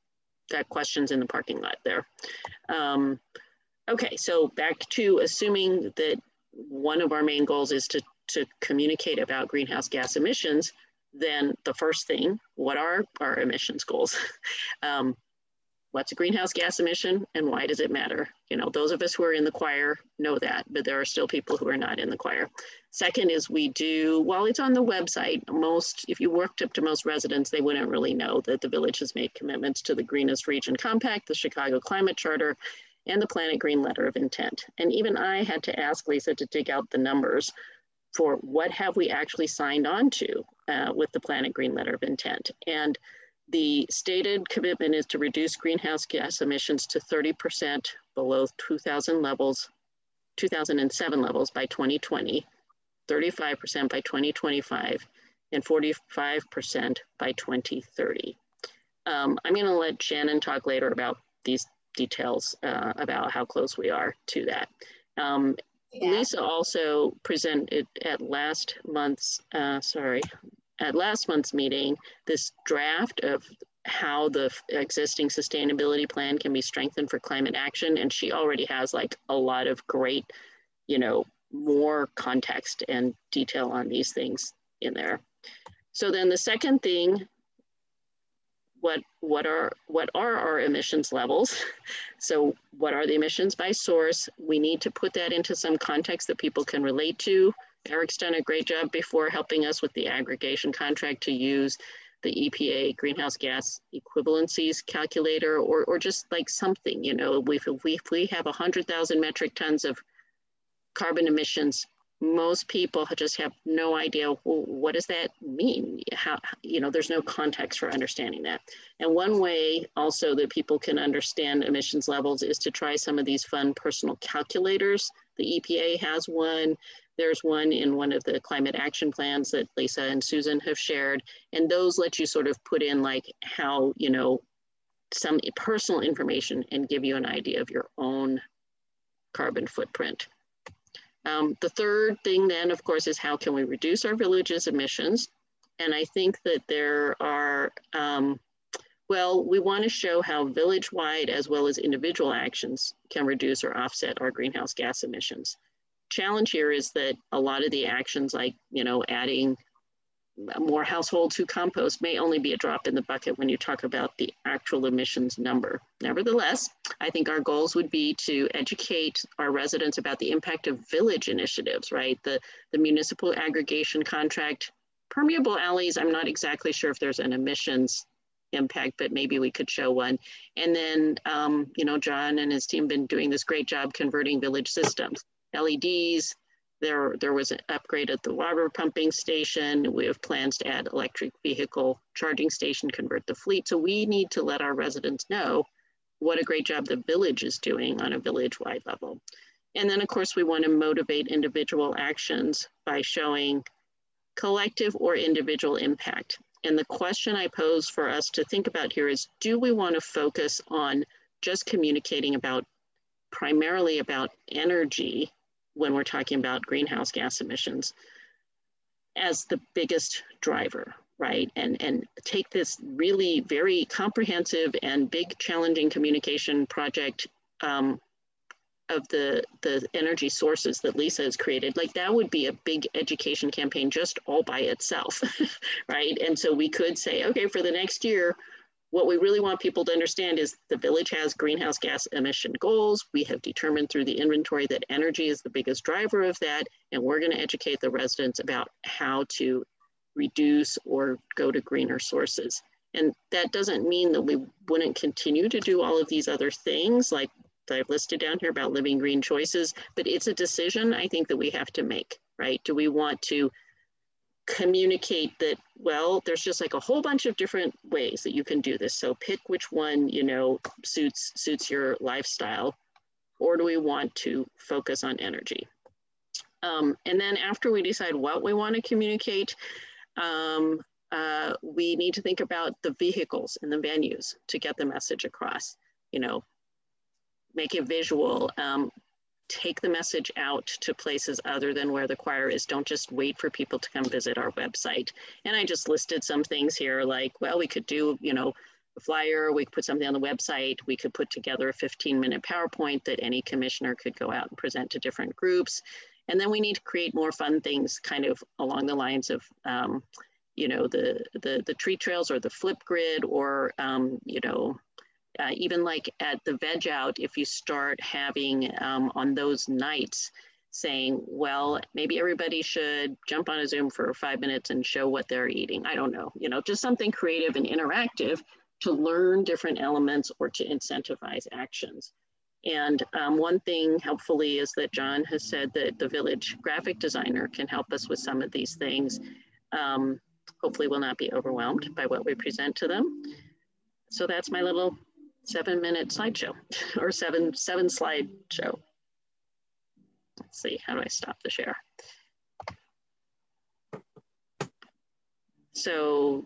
got questions in the parking lot there. Okay, so back to assuming that one of our main goals is to communicate about greenhouse gas emissions, then the first thing, what are our emissions goals? What's a greenhouse gas emission and why does it matter? You know, those of us who are in the choir know that, but there are still people who are not in the choir. Second is we do, while it's on the website, if you worked up to most residents, they wouldn't really know that the village has made commitments to the Greenest Region Compact, the Chicago Climate Charter, and the Planet Green Letter of Intent. And even I had to ask Lisa to dig out the numbers for what have we actually signed on to with the Planet Green Letter of Intent. And the stated commitment is to reduce greenhouse gas emissions to 30% below 2007 levels by 2020, 35% by 2025, and 45% by 2030. I'm gonna let Shannon talk later about these details about how close we are to that. Lisa also presented at last month's meeting, this draft of how the existing sustainability plan can be strengthened for climate action. And she already has like a lot of great, you know, more context and detail on these things in there. So then the second thing, what are our emissions levels? So what are the emissions by source? We need to put that into some context that people can relate to. Eric's done a great job before helping us with the aggregation contract to use the EPA greenhouse gas equivalencies calculator or just like something, you know, if we have 100,000 metric tons of carbon emissions, most people just have no idea, well, what does that mean? How, you know, there's no context for understanding that. And one way also that people can understand emissions levels is to try some of these fun personal calculators. The EPA has one. There's one in one of the climate action plans that Lisa and Susan have shared. And those let you sort of put in like how, you know, some personal information and give you an idea of your own carbon footprint. The third thing then, of course, is how can we reduce our village's emissions? And I think that there are, well, we want to show how village-wide as well as individual actions can reduce or offset our greenhouse gas emissions. Challenge here is that a lot of the actions like, you know, adding more households who compost may only be a drop in the bucket when you talk about the actual emissions number. Nevertheless, I think our goals would be to educate our residents about the impact of village initiatives, right? The municipal aggregation contract, permeable alleys, I'm not exactly sure if there's an emissions impact, but maybe we could show one. And then, you know, John and his team have been doing this great job converting village systems. LEDs, there was an upgrade at the water pumping station. We have plans to add electric vehicle charging station, convert the fleet. So we need to let our residents know what a great job the village is doing on a village-wide level. And then of course, we want to motivate individual actions by showing collective or individual impact. And the question I pose for us to think about here is, do we want to focus on just communicating about, primarily about energy when we're talking about greenhouse gas emissions as the biggest driver, right? And take this really very comprehensive and big challenging communication project of the energy sources that Lisa has created, like that would be a big education campaign just all by itself, right? And so we could say, okay, for the next year, what we really want people to understand is the village has greenhouse gas emission goals. We have determined through the inventory that energy is the biggest driver of that. And we're going to educate the residents about how to reduce or go to greener sources. And that doesn't mean that we wouldn't continue to do all of these other things like I've listed down here about living green choices, but it's a decision I think that we have to make, right? Do we want to communicate that, well, there's just like a whole bunch of different ways that you can do this. So pick which one, you know, suits your lifestyle, or do we want to focus on energy? And then after we decide what we want to communicate, we need to think about the vehicles and the venues to get the message across, you know, make it visual, take the message out to places other than where the choir is. Don't just wait for people to come visit our website. And I just listed some things here like, well, we could do, you know, flyer, we could put something on the website, we could put together a 15-minute PowerPoint that any commissioner could go out and present to different groups. And then we need to create more fun things kind of along the lines of, you know, the tree trails or the Flipgrid, or, you know, even like at the Veg Out, if you start having on those nights saying, well, maybe everybody should jump on a Zoom for 5 minutes and show what they're eating. I don't know, you know, just something creative and interactive to learn different elements or to incentivize actions. And one thing helpfully is that John has said that the village graphic designer can help us with some of these things. Hopefully we'll not be overwhelmed by what we present to them. So that's my little 7-minute slideshow or seven slide show. Let's see, how do I stop the share? So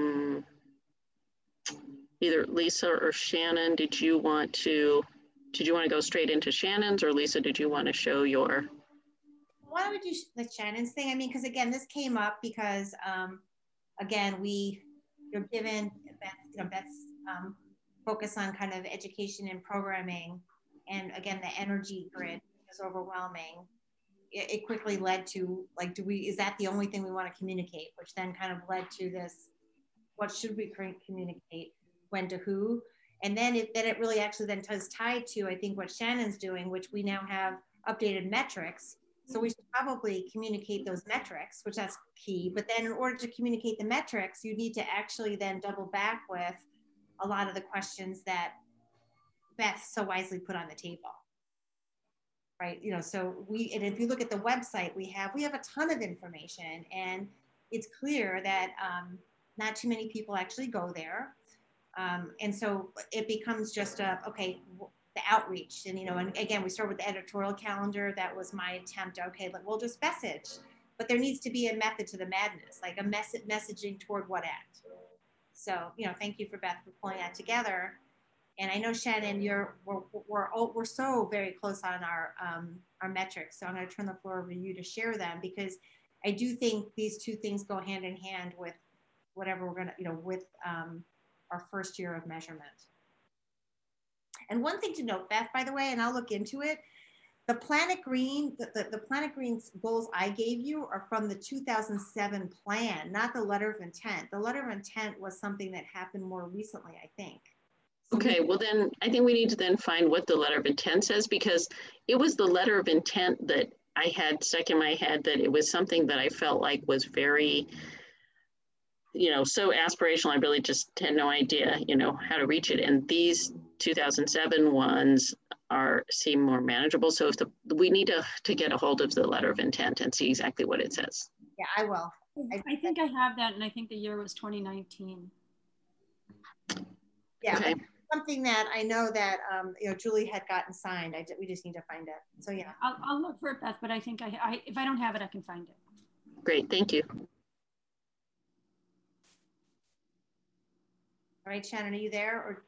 either Lisa or Shannon, did you want to go straight into Shannon's, or Lisa, did you want to show your? Why don't we do the Shannon's thing? I mean, because again, this came up because again, you're given Beth's focus on kind of education and programming, and again, the energy grid is overwhelming. It quickly led to like, is that the only thing we want to communicate? Which then kind of led to this, what should we communicate, when to who? And then it really actually then is tied to, I think, what Shannon's doing, which we now have updated metrics. So we should probably communicate those metrics, which that's key. But then in order to communicate the metrics, you need to actually then double back with a lot of the questions that Beth so wisely put on the table. Right, you know, so and if you look at the website, we have a ton of information, and it's clear that not too many people actually go there. And so it becomes just the outreach. And, you know, and again, we start with the editorial calendar. That was my attempt. Okay, like, we'll just message, but there needs to be a method to the madness, like a messaging toward what act. So, you know, thank you for Beth for pulling that together. And I know, Shannon, we're so very close on our metrics. So I'm going to turn the floor over to you to share them, because I do think these two things go hand in hand with whatever we're going to, you know, with our first year of measurement. And one thing to note, Beth, by the way, and I'll look into it, the Planet Green, the Planet Green's goals I gave you are from the 2007 plan, not the letter of intent. The letter of intent was something that happened more recently, I think. Okay, well then I think we need to then find what the letter of intent says, because it was the letter of intent that I had stuck in my head, that it was something that I felt like was very, you know, so aspirational. I really just had no idea, you know, how to reach it. And these 2007 ones seem more manageable. So if we need to get a hold of the letter of intent and see exactly what it says. Yeah, I will. I think I have that, and I think the year was 2019. Yeah. Okay. Something that I know that you know, Julie had gotten signed. We just need to find it. So yeah, I'll look for it, Beth. But I think if I don't have it, I can find it. Great, thank you. All right, Shannon, are you there? Or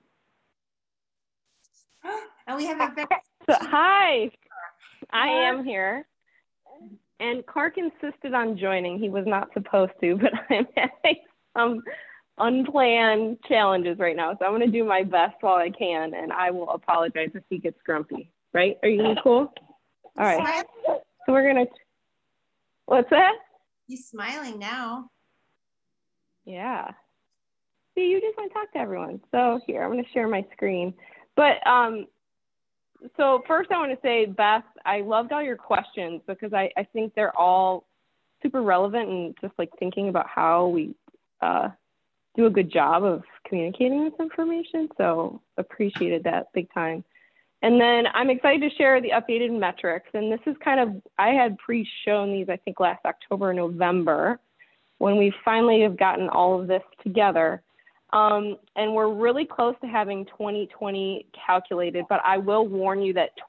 and we have a very Hi, I am here. And Clark insisted on joining. He was not supposed to, but I'm having some unplanned challenges right now. So I'm going to do my best while I can, and I will apologize if he gets grumpy. Right? Are you cool? All right. So we're going to, what's that? He's smiling now. Yeah. See, you just want to talk to everyone. So here, I'm going to share my screen. But so first I want to say, Beth, I loved all your questions, because I think they're all super relevant, and just like thinking about how we do a good job of communicating this information. So appreciated that big time. And then I'm excited to share the updated metrics. And this is kind of, I had pre-shown these, I think, last October, November, when we finally have gotten all of this together. And we're really close to having 2020 calculated, but I will warn you that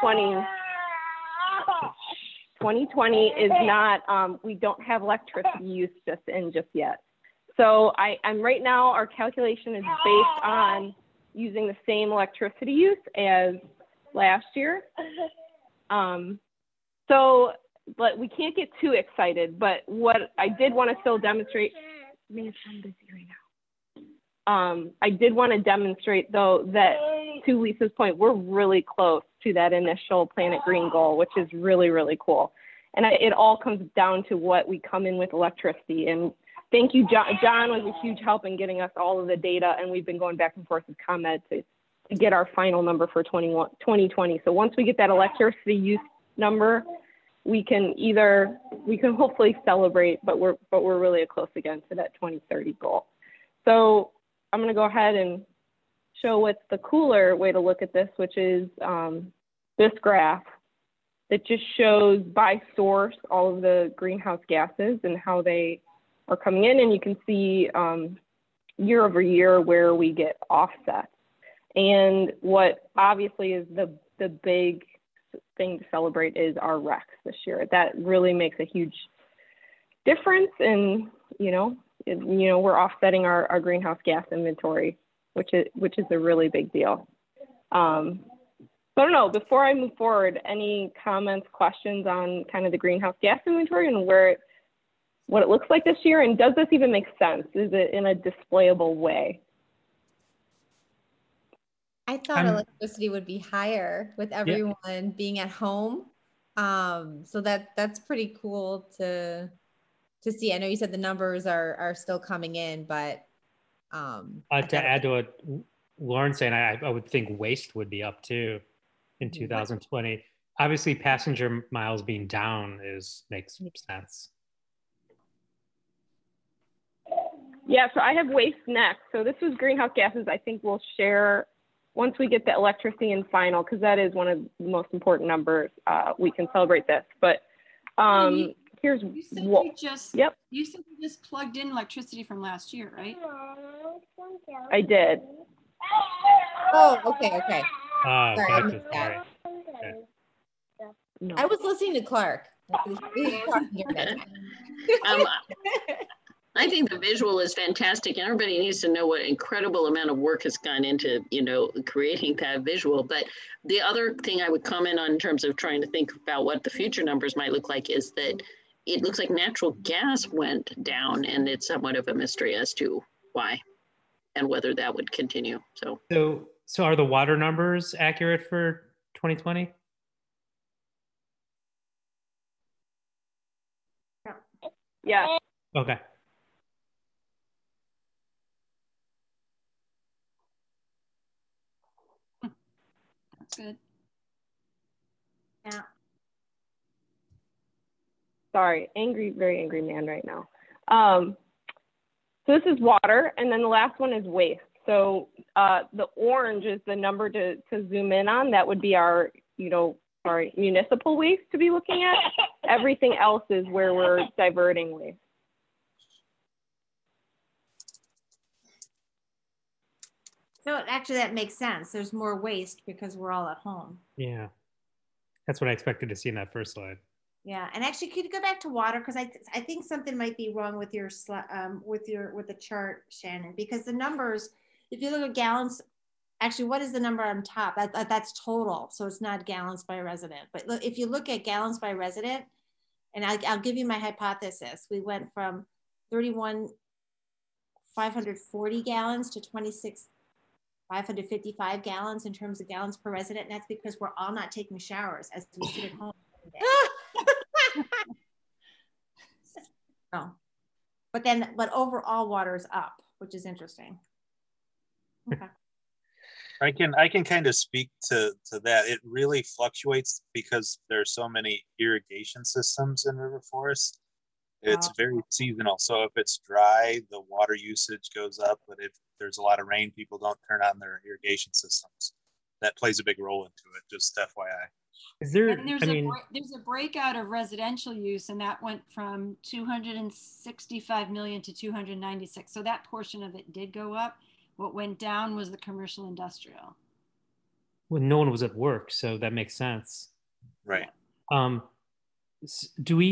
2020 is not, we don't have electricity use just yet. So I'm right now, our calculation is based on using the same electricity use as last year. But we can't get too excited, but what I did want to still demonstrate, I'm busy right now. I did want to demonstrate though that, to Lisa's point, we're really close to that initial Planet Green goal, which is really, really cool. And it all comes down to what we come in with electricity. And thank you, John. John was a huge help in getting us all of the data, and we've been going back and forth with ComEd to get our final number for 2020. So once we get that electricity use number, we can hopefully celebrate, but we're really close again to that 2030 goal. So I'm going to go ahead and show what's the cooler way to look at this, which is this graph that just shows by source all of the greenhouse gases and how they are coming in. And you can see year over year where we get offsets. And what obviously is the big thing to celebrate is our RECs this year. That really makes a huge difference. And, we're offsetting our greenhouse gas inventory, which is a really big deal. So I don't know, before I move forward, any comments, questions on kind of the greenhouse gas inventory and what it looks like this year? And does this even make sense? Is it in a displayable way? I thought electricity would be higher with everyone being at home. So that's pretty cool to see. I know you said the numbers are still coming in, but to add to what Lauren's saying, I would think waste would be up too in 2020. Obviously, passenger miles being down makes sense. Yeah, so I have waste next. So this was greenhouse gases. I think we'll share once we get the electricity in final, because that is one of the most important numbers. We can celebrate this. But here's what. You said you just plugged in electricity from last year, right? I did. Oh, okay. Oh, Sorry, gotcha. I missed that. Okay. No. I was listening to Clark. I think the visual is fantastic. Everybody needs to know what incredible amount of work has gone into, creating that visual. But the other thing I would comment on in terms of trying to think about what the future numbers might look like is that it looks like natural gas went down, and it's somewhat of a mystery as to why and whether that would continue. So are the water numbers accurate for 2020? Yeah. Okay. That's good. Yeah. Sorry, very angry man right now. So this is water, and then the last one is waste. So the orange is the number to zoom in on. That would be our, municipal waste to be looking at. Everything else is where we're diverting waste. No, actually that makes sense. There's more waste because we're all at home. Yeah. That's what I expected to see in that first slide. Yeah, and actually, could you go back to water, because I think something might be wrong with your with the chart, Shannon, because the numbers, if you look at gallons, actually, what is the number on top? That's total, so it's not gallons by resident. But look, if you look at gallons by resident, and I'll give you my hypothesis, we went from 31,540 gallons to 26,555 gallons in terms of gallons per resident, and that's because we're all not taking showers as we sit at home. No, but overall water is up, which is interesting. Okay. I can kind of speak to that. It really fluctuates because there's so many irrigation systems in River Forest. It's very seasonal. So if it's dry, the water usage goes up, but if there's a lot of rain, people don't turn on their irrigation systems. That plays a big role into it, just FYI. There's a breakout of residential use, and that went from 265 million to 296. So that portion of it did go up. What went down was the commercial industrial. Well, no one was at work, so that makes sense. Right. This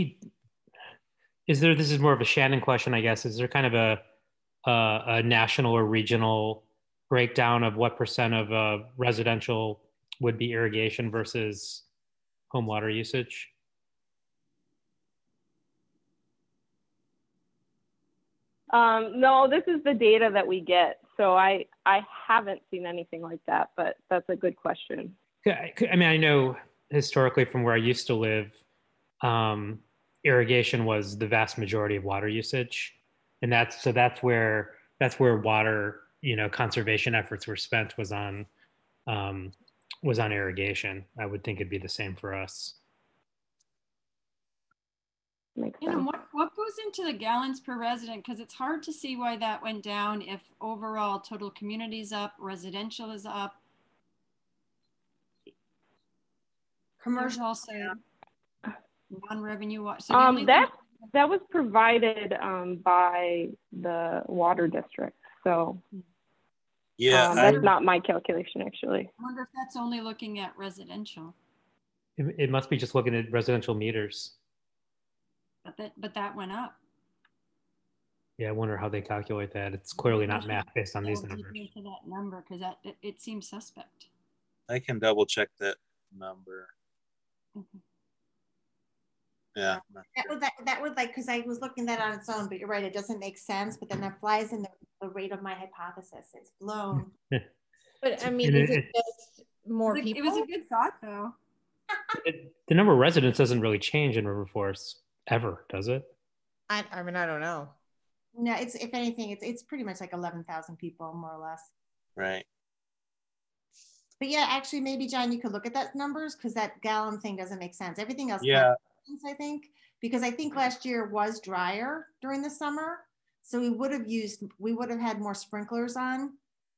is more of a Shannon question, I guess. Is there kind of a national or regional breakdown of what percent of residential would be irrigation versus home water usage? No, this is the data that we get. So I haven't seen anything like that, but that's a good question. I mean, I know historically from where I used to live, irrigation was the vast majority of water usage. And that's where water, conservation efforts were spent, was on irrigation. I would think it'd be the same for us. And what goes into the gallons per resident? Because it's hard to see why that went down if overall total community's up, residential is up. Commercial also non-revenue. So that was provided by the water district. So yeah, that's not my calculation actually. I wonder if that's only looking at residential. It must be just looking at residential meters. But that went up. Yeah, I wonder how they calculate that. It's clearly not math based on these numbers. To that number, because it seems suspect. I can double check that number. Mm-hmm. Yeah. That would because I was looking at that on its own, but you're right, it doesn't make sense. But then that flies in the rate of my hypothesis. It's blown. But I mean, is it just more people? It was a good thought, though. The number of residents doesn't really change in River Forest ever, does it? I mean, I don't know. No, it's, if anything, it's pretty much like 11,000 people, more or less. Right. But yeah, actually, maybe John, you could look at that numbers, because that gallon thing doesn't make sense. Everything else, yeah, makes sense, I think, because I think last year was drier during the summer, so we would have had more sprinklers on.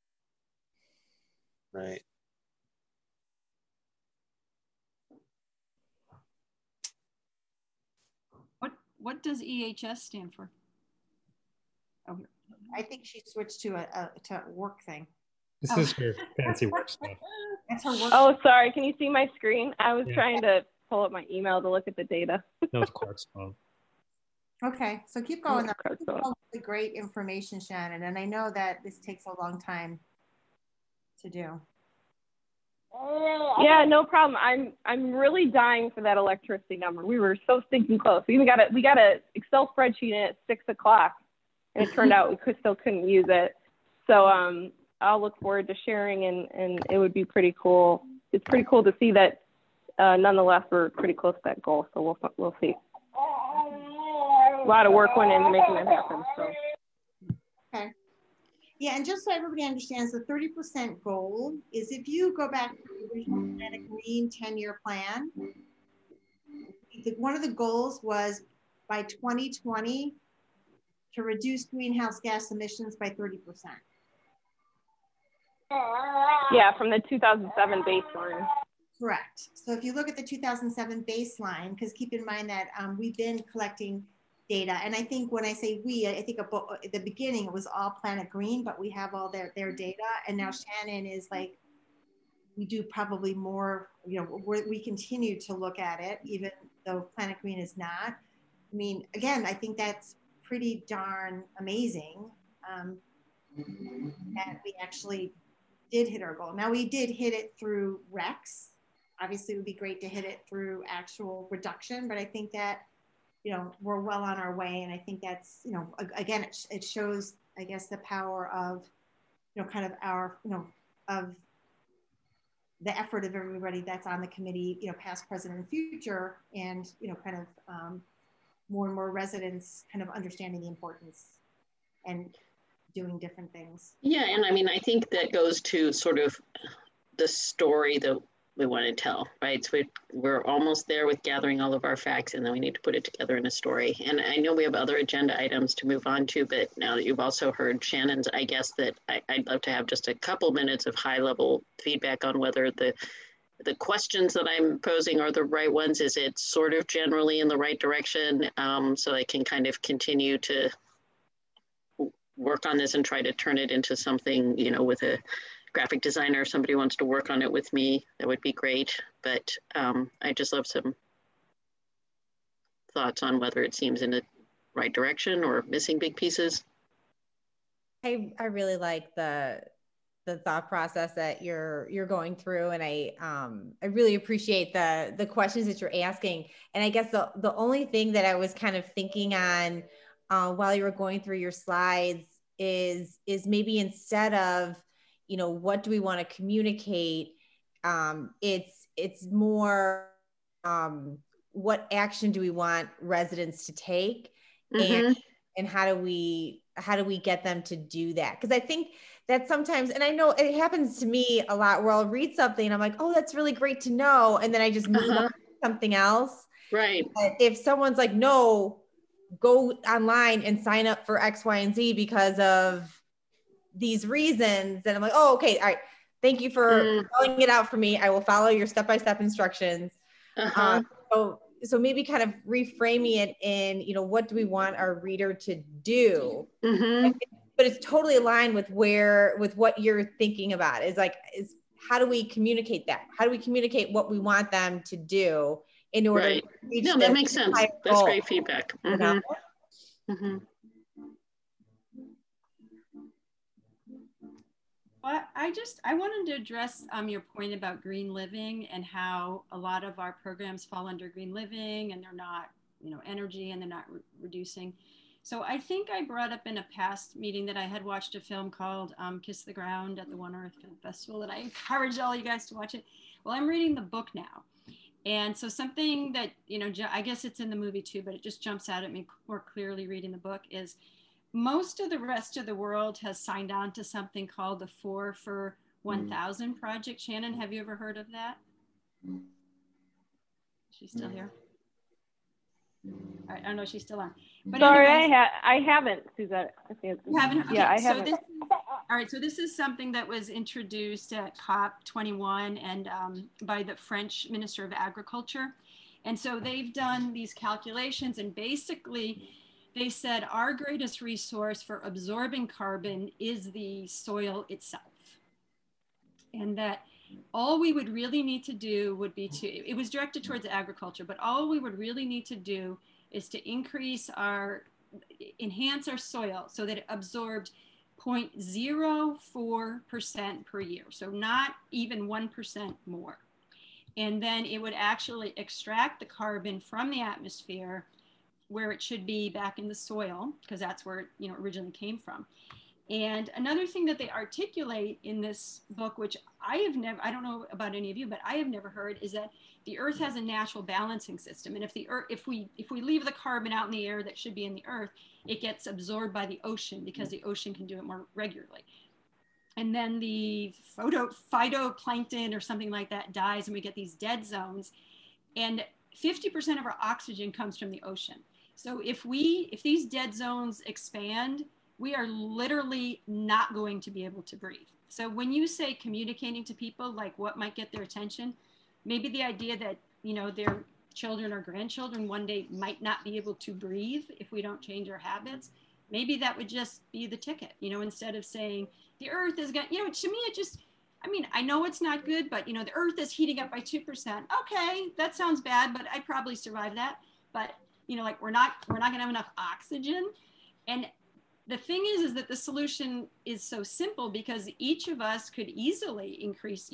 Right. What does EHS stand for? Oh, I think she switched to a work thing. This is her fancy work stuff. That's her work. Oh, sorry. Can you see my screen? I was trying to pull up my email to look at the data. That was Clark's phone. Okay, so keep going. That's really great information, Shannon. And I know that this takes a long time to do. Yeah, no problem. I'm really dying for that electricity number. We were so stinking close. We even got a Excel spreadsheet in at 6 o'clock, and it turned out we still couldn't use it. So I'll look forward to sharing, and it would be pretty cool. It's pretty cool to see that nonetheless we're pretty close to that goal. So we'll see. A lot of work went into making that happen. So. Okay. Yeah, and just so everybody understands, the 30% goal is if you go back to the original Planet Green 10-year plan, one of the goals was by 2020 to reduce greenhouse gas emissions by 30%. Yeah, from the 2007 baseline. Correct. So if you look at the 2007 baseline, because keep in mind that we've been collecting data. And I think when I say we, I think at the beginning it was all Planet Green, but we have all their data. And now Shannon is like, we do probably more, we continue to look at it, even though Planet Green is not. I mean, again, I think that's pretty darn amazing that we actually did hit our goal. Now we did hit it through RECs. Obviously it would be great to hit it through actual reduction, but I think that we're well on our way. And I think that's, again, it shows, I guess, the power of, kind of our, of the effort of everybody that's on the committee, past, present, and future, and, kind of more and more residents kind of understanding the importance and doing different things. Yeah, and I mean, I think that goes to sort of the story that we want to tell, right? So we're almost there with gathering all of our facts, and then we need to put it together in a story. And I know we have other agenda items to move on to, but now that you've also heard Shannon's, I guess that I'd love to have just a couple minutes of high-level feedback on whether the questions that I'm posing are the right ones. Is it sort of generally in the right direction? So I can kind of continue to work on this and try to turn it into something, with a graphic designer, if somebody wants to work on it with me, that would be great. But I just love some thoughts on whether it seems in the right direction or missing big pieces. I really like the thought process that you're going through, and I really appreciate the questions that you're asking. And I guess the only thing that I was kind of thinking on while you were going through your slides is maybe instead of, what do we want to communicate? It's more, what action do we want residents to take, and how do we get them to do that? Because I think that sometimes, and I know it happens to me a lot, where I'll read something and I'm like, oh, that's really great to know, and then I just move on to something else. Right. But if someone's like, no, go online and sign up for X, Y, and Z because of these reasons, then I'm like, oh, okay, all right. Thank you for spelling it out for me. I will follow your step-by-step instructions. So maybe kind of reframing it in, what do we want our reader to do? But it's totally aligned with what you're thinking about is how do we communicate that? How do we communicate what we want them to do in order to reach that makes sense. That's great feedback. I wanted to address your point about green living and how a lot of our programs fall under green living, and they're not, energy, and they're not reducing. So I think I brought up in a past meeting that I had watched a film called Kiss the Ground at the One Earth Film Festival, and I encourage all you guys to watch it. Well, I'm reading the book now. And so something that, I guess it's in the movie too, but it just jumps out at me more clearly reading the book is most of the rest of the world has signed on to something called the 4 for 1,000 project. Shannon, have you ever heard of that? She's still here? All right, I don't know, she's still on. But sorry, anyways, I haven't, Suzette. You haven't? Okay, yeah, I so haven't. All right, so this is something that was introduced at COP21 and by the French Minister of Agriculture. And so they've done these calculations, and basically they said our greatest resource for absorbing carbon is the soil itself. And that all we would really need to do would be it was directed towards agriculture, but all we would really need to do is to enhance our soil so that it absorbed 0.04% per year. So not even 1% more. And then it would actually extract the carbon from the atmosphere where it should be back in the soil, because that's where it originally came from. And another thing that they articulate in this book, which I don't know about any of you, but I have never heard, is that the Earth has a natural balancing system. And if we leave the carbon out in the air that should be in the Earth, it gets absorbed by the ocean because the ocean can do it more regularly. And then the phytoplankton or something like that dies, and we get these dead zones. And 50% of our oxygen comes from the ocean. So if these dead zones expand, we are literally not going to be able to breathe. So when you say communicating to people, like what might get their attention, maybe the idea that, their children or grandchildren one day might not be able to breathe if we don't change our habits, maybe that would just be the ticket, instead of saying the Earth is going to, to me, I know it's not good, but, the Earth is heating up by 2%. Okay, that sounds bad, but I'd probably survive that. But, we're not going to have enough oxygen. And the thing is that the solution is so simple because each of us could easily increase,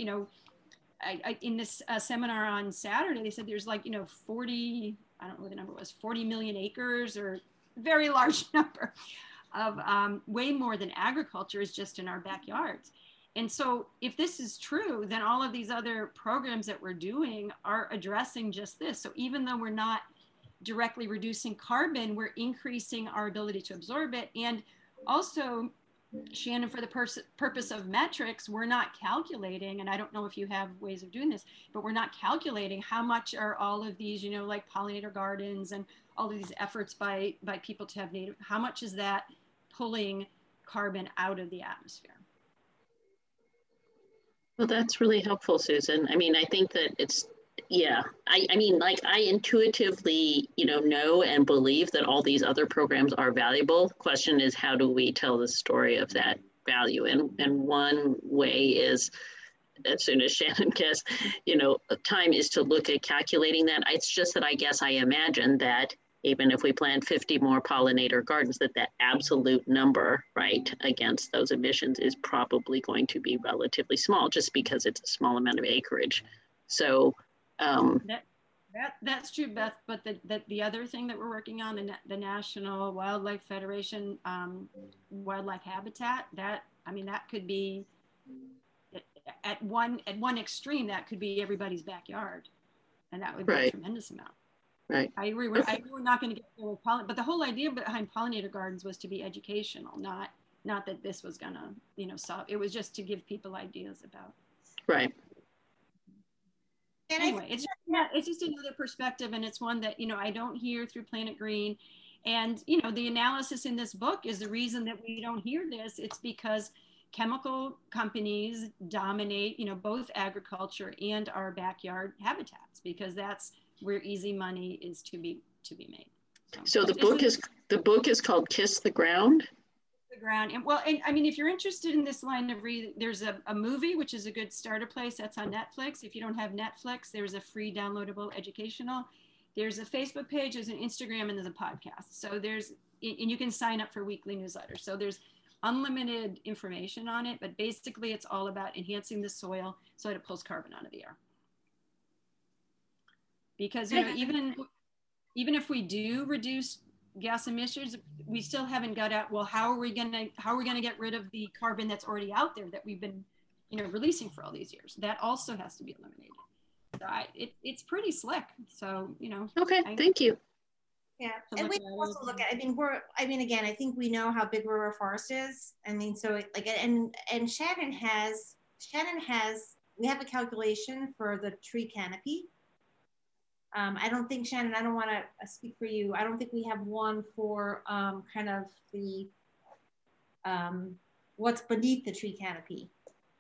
in this seminar on Saturday, they said there's 40, I don't know what the number was, 40 million acres, or very large number of way more than agriculture is just in our backyards. And so if this is true, then all of these other programs that we're doing are addressing just this. So even though we're not directly reducing carbon, we're increasing our ability to absorb it. And also, Shannon, for the purpose of metrics, we're not calculating, and I don't know if you have ways of doing this, but we're not calculating how much are all of these, like pollinator gardens and all of these efforts by people to have native, how much is that pulling carbon out of the atmosphere? Well, that's really helpful, Susan. I think that it's, yeah, I intuitively, know and believe that all these other programs are valuable. Question is, how do we tell the story of that value? And one way is, as soon as Shannon gets, time is to look at calculating that. It's just that I guess I imagine that even if we plant 50 more pollinator gardens, that absolute number, right, against those emissions is probably going to be relatively small, just because it's a small amount of acreage. So That's true, Beth. But the other thing that we're working on, the National Wildlife Federation wildlife habitat, that could be at one extreme. That could be everybody's backyard, and that would be a tremendous amount. Right. I agree. We're not going to get there with pollen, but the whole idea behind pollinator gardens was to be educational, not that this was going to solve. It was just to give people ideas about. Right. And anyway, it's just another perspective, and it's one that I don't hear through Planet Green. And the analysis in this book is the reason that we don't hear this. It's because chemical companies dominate both agriculture and our backyard habitats, because that's where easy money is to be made. So the book is called Kiss the Ground. The ground. And if you're interested in this line of read, there's a movie, which is a good starter place. That's on Netflix. If you don't have Netflix, there's a free downloadable educational. There's a Facebook page, there's an Instagram, and there's a podcast. So and you can sign up for weekly newsletters. So there's unlimited information on it, but basically it's all about enhancing the soil so that it pulls carbon out of the air. Because even if we do reduce gas emissions, we still haven't got at, well, how are we gonna get rid of the carbon that's already out there that we've been releasing for all these years? That also has to be eliminated. So it's pretty slick. So okay, thank you. Yeah, and we also look at. Again, I think we know how big River Forest is. And Shannon has. We have a calculation for the tree canopy. I don't think, Shannon, I don't want to speak for you. I don't think we have one for kind of the what's beneath the tree canopy.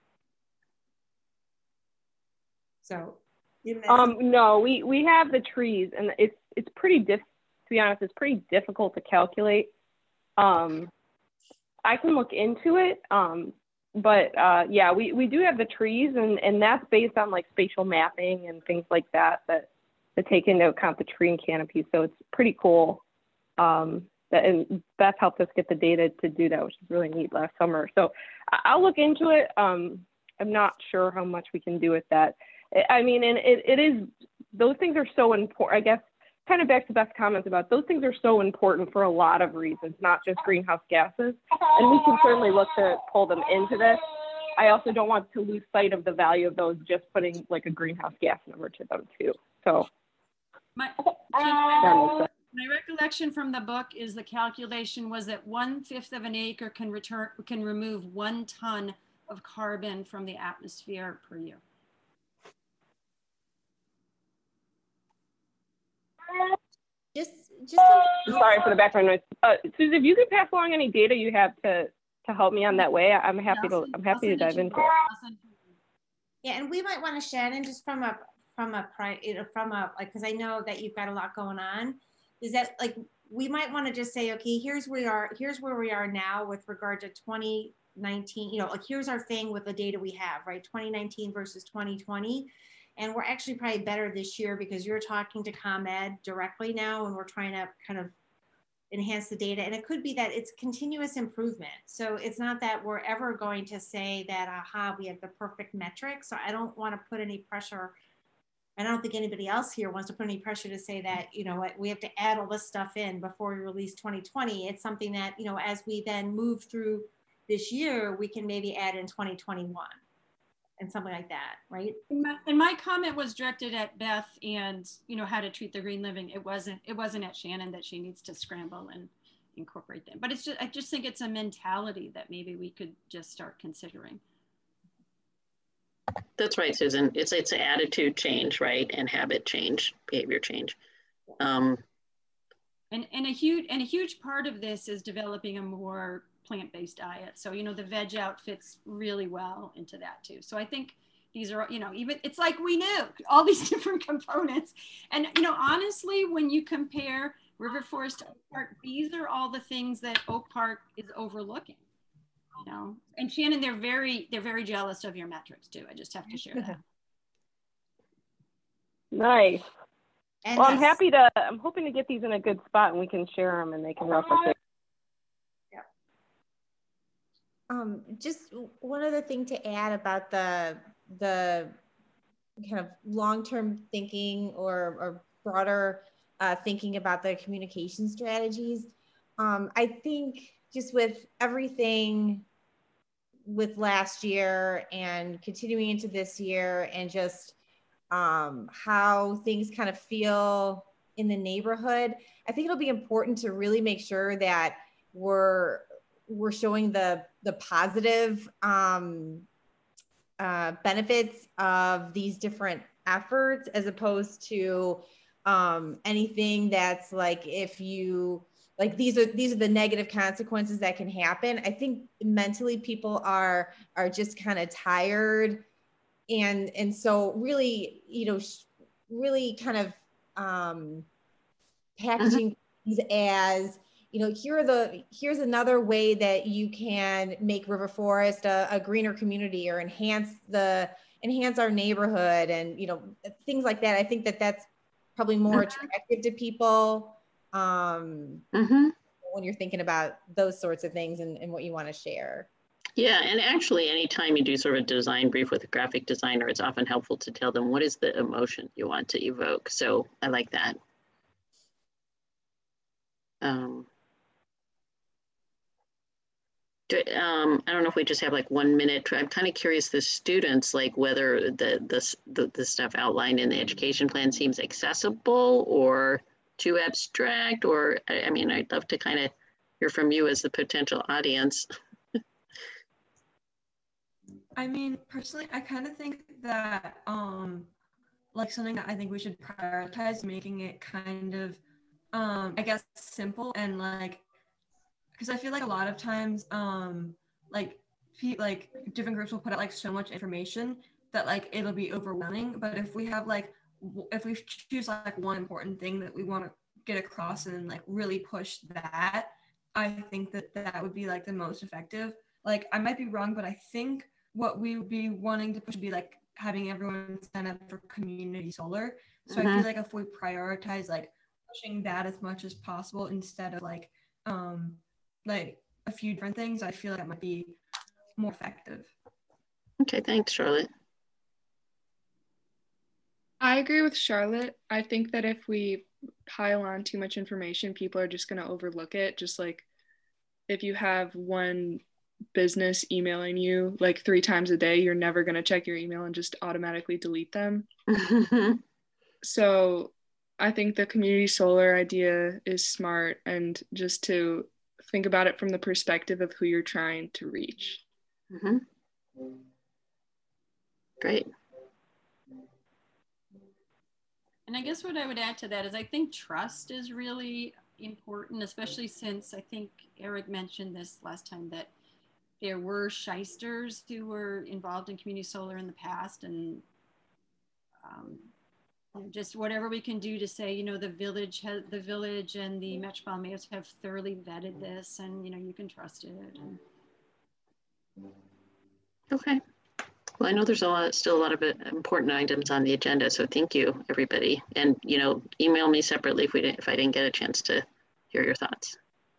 So. No, we have the trees, and it's pretty to be honest, it's pretty difficult to calculate. I can look into it, but yeah, we do have the trees, and that's based on like spatial mapping and things like that take into account the tree and canopy. So it's pretty cool. And Beth helped us get the data to do that, which is really neat last summer. So I'll look into it. I'm not sure how much we can do with that. I mean, and it is, those things are so important, I guess, kind of back to Beth's comments about those things are so important for a lot of reasons, not just greenhouse gases. And we can certainly look to pull them into this. I also don't want to lose sight of the value of those, just putting like a greenhouse gas number to them too. So. My recollection from the book is the calculation was that 1/5 of an acre can remove 1 ton of carbon from the atmosphere per year. Sorry for the background noise. Susan, if you could pass along any data you have to help me on that way, I'm happy to dive into it. Yeah, and we might want to, Shannon, just from a because I know that you've got a lot going on, is that like we might want to just say, okay, here's where we are now with regard to 2019. Like here's our thing with the data we have, right? 2019 versus 2020. And we're actually probably better this year because you're talking to ComEd directly now, and we're trying to kind of enhance the data. And it could be that it's continuous improvement. So it's not that we're ever going to say that, aha, we have the perfect metric. So I don't want to put any pressure. And I don't think anybody else here wants to put any pressure to say that, what, we have to add all this stuff in before we release 2020. It's something that, as we then move through this year, we can maybe add in 2021. And something like that, right? And my comment was directed at Beth and how to treat the green living. It wasn't at Shannon that she needs to scramble and incorporate them. But I just think it's a mentality that maybe we could just start considering. That's right, Susan. It's an attitude change, right, and habit change, behavior change. And a huge part of this is developing a more plant-based diet. So, the veg out fits really well into that too. So I think these are, even, it's like we knew all these different components. And, honestly, when you compare River Forest to Oak Park, these are all the things that Oak Park is overlooking, And Shannon, they're very jealous of your metrics too. I just have to share that. Nice. And well, I'm hoping to get these in a good spot and we can share them and they can replicate. Just one other thing to add about the kind of long-term thinking or broader thinking about the communication strategies. I think just with everything with last year and continuing into this year and just how things kind of feel in the neighborhood, I think it'll be important to really make sure that we're showing the positive benefits of these different efforts, as opposed to anything that's like, if you like, these are the negative consequences that can happen. I think mentally people are just kind of tired, and so really, really kind of packaging these as, here's another way that you can make River Forest a greener community, or enhance our neighborhood, and things like that. I think that's probably more attractive to people when you're thinking about those sorts of things and what you want to share. Yeah, and actually anytime you do sort of a design brief with a graphic designer, it's often helpful to tell them what is the emotion you want to evoke. So I like that. I don't know if we just have like 1 minute. I'm kind of curious, the students, like whether the stuff outlined in the education plan seems accessible or too abstract, or, I mean, I'd love to kind of hear from you as the potential audience. I mean, personally, I kind of think that like something that I think we should prioritize, making it kind of I guess simple, and like, because I feel like a lot of times like different groups will put out like so much information that like it'll be overwhelming. But if we have like, if we choose like one important thing that we want to get across and like really push that, I think that would be like the most effective. Like, I might be wrong, but I think what we would be wanting to push would be like having everyone sign up for community solar. So I feel like if we prioritize like pushing that as much as possible instead of like a few different things, I feel like that might be more effective. Okay, thanks, Charlotte. I agree with Charlotte. I think that if we pile on too much information, people are just going to overlook it. Just like if you have one business emailing you like 3 times a day, you're never going to check your email and just automatically delete them. So I think the community solar idea is smart, and just to think about it from the perspective of who you're trying to reach. Great. And I guess what I would add to that is I think trust is really important, especially since I think Eric mentioned this last time, that there were shysters who were involved in community solar in the past, and just whatever we can do to say, the village and the Metropolitan Mayors have thoroughly vetted this, and you can trust it. Okay. Well, I know there's still a lot of important items on the agenda, so thank you, everybody. And email me separately if I didn't get a chance to hear your thoughts.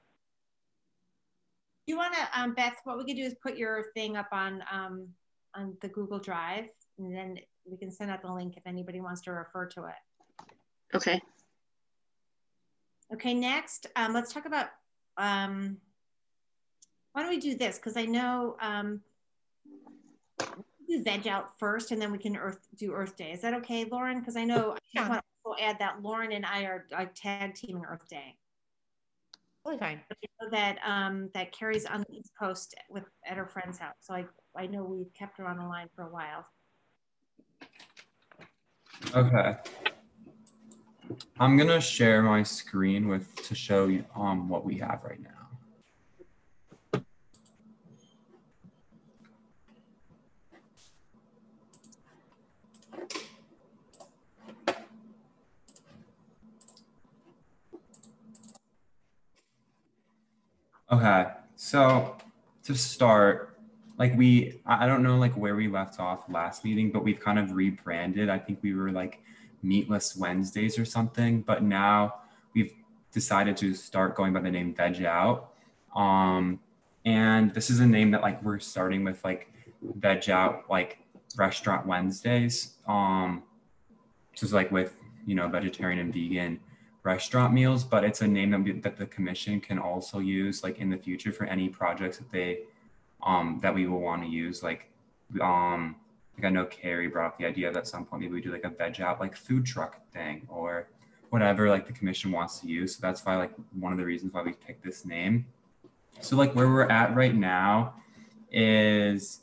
You want to, Beth? What we could do is put your thing up on the Google Drive, and then we can send out the link if anybody wants to refer to it. Okay. Okay. Next, let's talk about. Why don't we do this? Because I know. Do veg out first, and then we can do Earth Day. Is that okay, Lauren? Because I know I just want to add that Lauren and I are tag teaming Earth Day. Totally fine. But you know that Carrie's on the East Coast at her friend's house, so I know we've kept her on the line for a while. Okay. I'm gonna share my screen to show you what we have right now. Okay, so to start, like I don't know like where we left off last meeting, but we've kind of rebranded. I think we were like Meatless Wednesdays or something, but now we've decided to start going by the name Veg Out. And this is a name that like we're starting with like Veg Out like Restaurant Wednesdays. Just like with, you know, vegetarian and vegan restaurant meals, but it's a name that the commission can also use like in the future for any projects that they that we will want to use. Like I know Carrie brought up the idea that at some point maybe we do like a veg out like food truck thing or whatever like the commission wants to use. So that's why like one of the reasons why we picked this name. So like where we're at right now is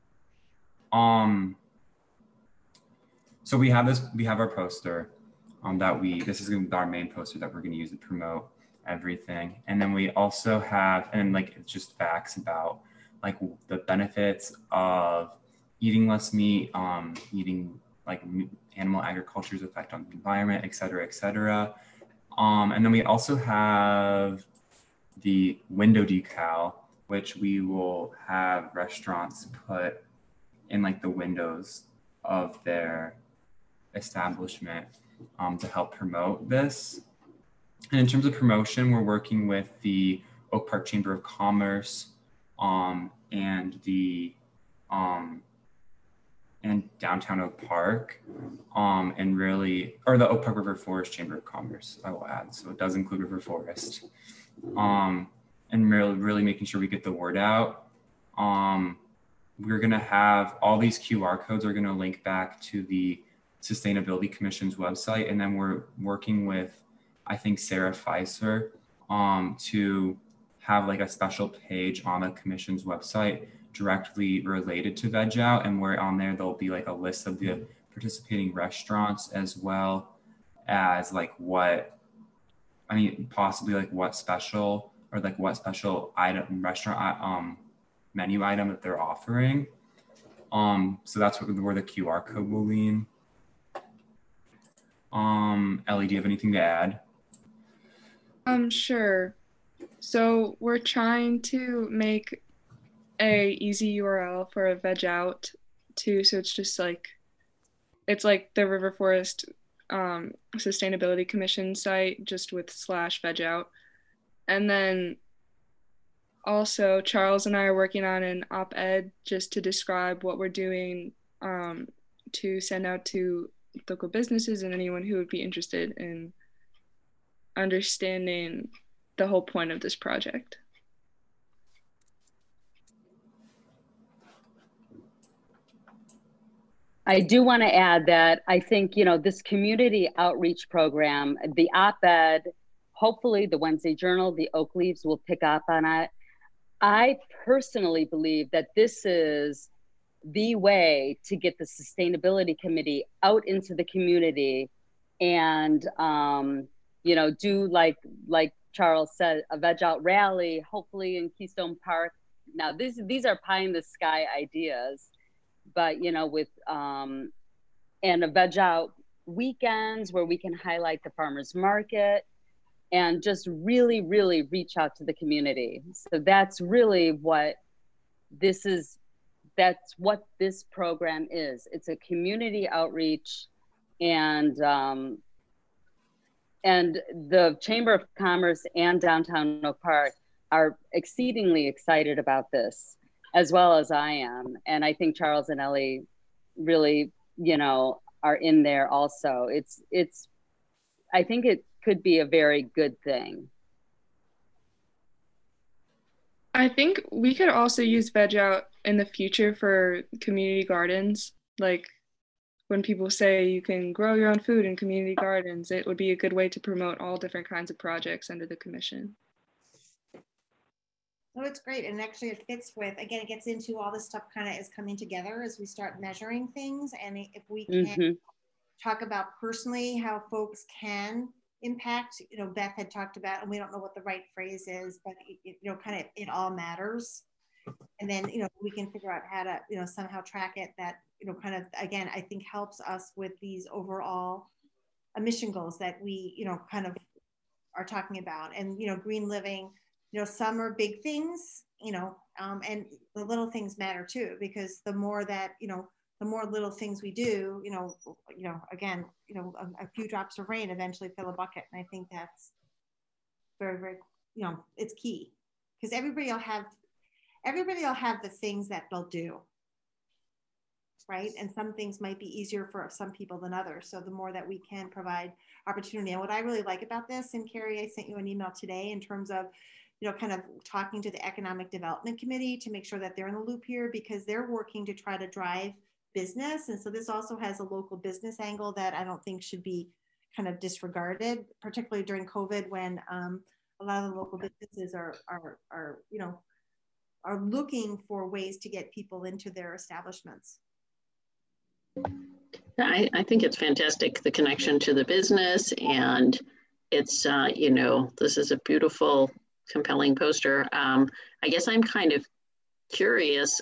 so we have our poster this is our main poster that we're going to use to promote everything. And then we also have, and like it's just facts about like the benefits of eating less meat, eating like animal agriculture's effect on the environment, et cetera, et cetera. And then we also have the window decal, which we will have restaurants put in like the windows of their establishment to help promote this. And in terms of promotion, we're working with the Oak Park Chamber of Commerce and the and Downtown Oak Park and really, or the Oak Park River Forest Chamber of Commerce, I will add. So it does include River Forest. And really making sure we get the word out. We're gonna have all these QR codes are gonna link back to the Sustainability Commission's website. And then we're working with, I think, Sarah Feiser to have like a special page on the commission's website directly related to Veg Out. And where on there, there'll be like a list of the participating restaurants as well as like possibly like what special or like what special item restaurant menu item that they're offering. So that's where the QR code will lean. Ellie, do you have anything to add? Sure. So we're trying to make a easy URL for a Veg Out too. So it's just like, it's like the River Forest Sustainability Commission site just with /Veg Out. And then also Charles and I are working on an op-ed just to describe what we're doing to send out to local businesses and anyone who would be interested in understanding the whole point of this project. I do want to add that I think, you know, this community outreach program, the op-ed, hopefully the Wednesday Journal, the Oak Leaves will pick up on it. I personally believe that this is the way to get the Sustainability Committee out into the community and, you know, do like Charles said, a Veg Out rally, hopefully in Keystone Park. Now, these are pie in the sky ideas, but, you know, with, and a Veg Out weekends where we can highlight the farmers market and just really, really reach out to the community. So that's really what this is. That's what this program is. It's a community outreach, and the Chamber of Commerce and Downtown Oak Park are exceedingly excited about this, as well as I am. And I think Charles and Ellie really, you know, are in there also. I think it could be a very good thing. I think we could also use Veg Out in the future for community gardens. Like when people say you can grow your own food in community gardens, it would be a good way to promote all different kinds of projects under the commission. Oh, it's great. And actually it fits with, again, it gets into all this stuff kind of is coming together as we start measuring things. And if we can talk about personally how folks can impact, you know, Beth had talked about, and we don't know what the right phrase is, but you know, kind of it all matters. And then, you know, we can figure out how to, you know, somehow track it that, you know, kind of, again, I think helps us with these overall emission goals that we, you know, kind of are talking about. And, you know, green living, you know, some are big things, you know, and the little things matter too, because the more that, you know, the more little things we do, you know, again, you know, a few drops of rain eventually fill a bucket. And I think that's very, very, you know, it's key because everybody will have the things that they'll do. right? And some things might be easier for some people than others. So the more that we can provide opportunity. And what I really like about this, and Carrie, I sent you an email today in terms of, you know, kind of talking to the Economic Development Committee to make sure that they're in the loop here, because they're working to try to drive business. And so this also has a local business angle that I don't think should be kind of disregarded, particularly during COVID, when a lot of the local businesses are you know, are looking for ways to get people into their establishments. I think it's fantastic, the connection to the business, and it's, you know, this is a beautiful, compelling poster. I guess I'm kind of curious,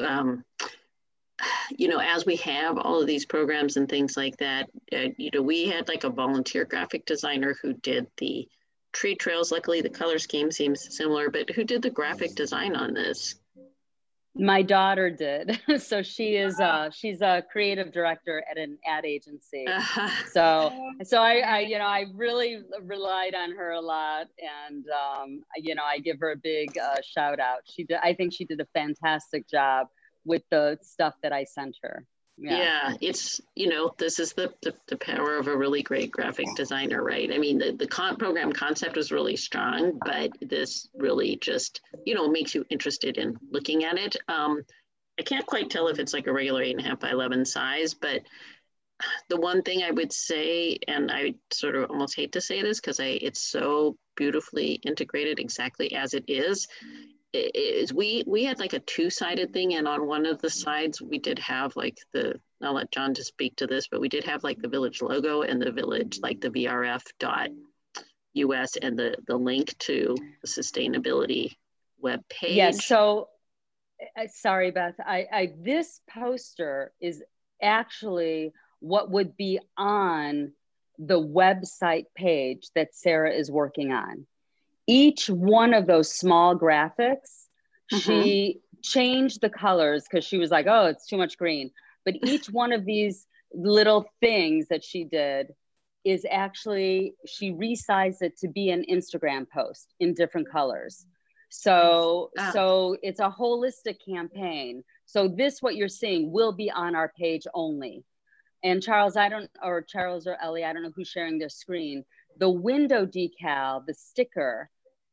you know, as we have all of these programs and things like that, you know, we had like a volunteer graphic designer who did the tree trails. Luckily, the color scheme seems similar, but who did the graphic design on this? My daughter did. So she is she's a creative director at an ad agency. So I you know, I really relied on her a lot, and you know, I give her a big shout out. I think she did a fantastic job with the stuff that I sent her. Yeah, it's, you know, this is the power of a really great graphic designer, right? I mean, the program concept was really strong, but this really just, you know, makes you interested in looking at it. I can't quite tell if it's like a regular 8.5 by 11 size, but the one thing I would say, and I sort of almost hate to say this because it's so beautifully integrated exactly as it is we had like a two-sided thing, and on one of the sides we did have like I'll let John just speak to this, but we did have like the village logo and the village, like the vrf.us, and the link to the sustainability web page. Yes, so sorry, Beth, this poster is actually what would be on the website page that Sarah is working on. Each one of those small graphics, she changed the colors because she was like, oh, it's too much green. But each one of these little things that she did is actually, she resized it to be an Instagram post in different colors. So it's a holistic campaign. So what you're seeing will be on our page only. And Charles or Ellie, I don't know who's sharing their screen. The window decal, the sticker,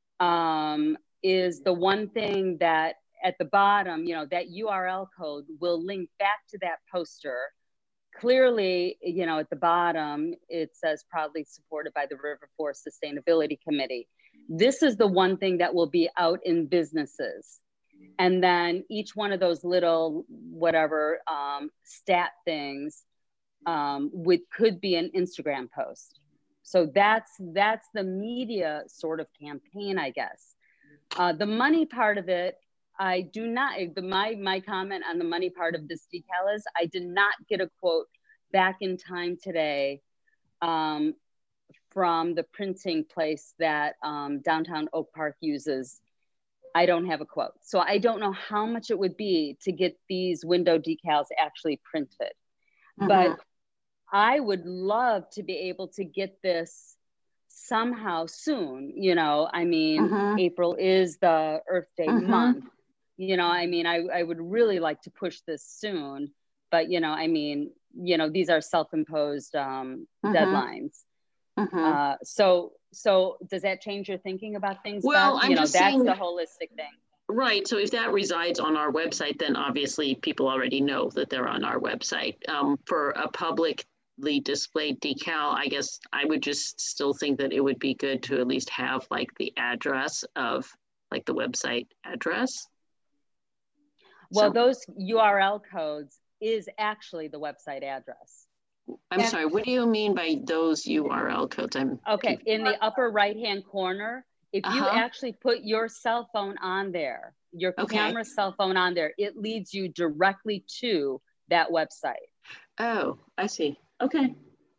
is the one thing that at the bottom, you know, that URL code will link back to that poster. Clearly, you know, at the bottom, it says proudly supported by the River Forest Sustainability Committee. This is the one thing that will be out in businesses. And then each one of those little, whatever, stat things could be an Instagram post. So that's the media sort of campaign, I guess. The money part of it, I do not, my comment on the money part of this decal is I did not get a quote back in time today from the printing place that downtown Oak Park uses. I don't have a quote. So I don't know how much it would be to get these window decals actually printed. But I would love to be able to get this somehow soon. You know, I mean, April is the Earth Day month. You know, I mean, I would really like to push this soon, but, you know, I mean, you know, these are self-imposed deadlines. So does that change your thinking about things? Well, Beth? I'm you know, just that's saying, the holistic thing. Right. So if that resides on our website, then obviously people already know that they're on our website. For a publicly displayed decal, I guess I would just still think that it would be good to at least have like the address of like the website address. Well, those URL codes is actually the website address. I'm sorry, what do you mean by those URL codes? Okay, in the upper right-hand corner, if you actually put your cell phone on there, your camera cell phone on there, it leads you directly to that website. Oh, I see. Okay.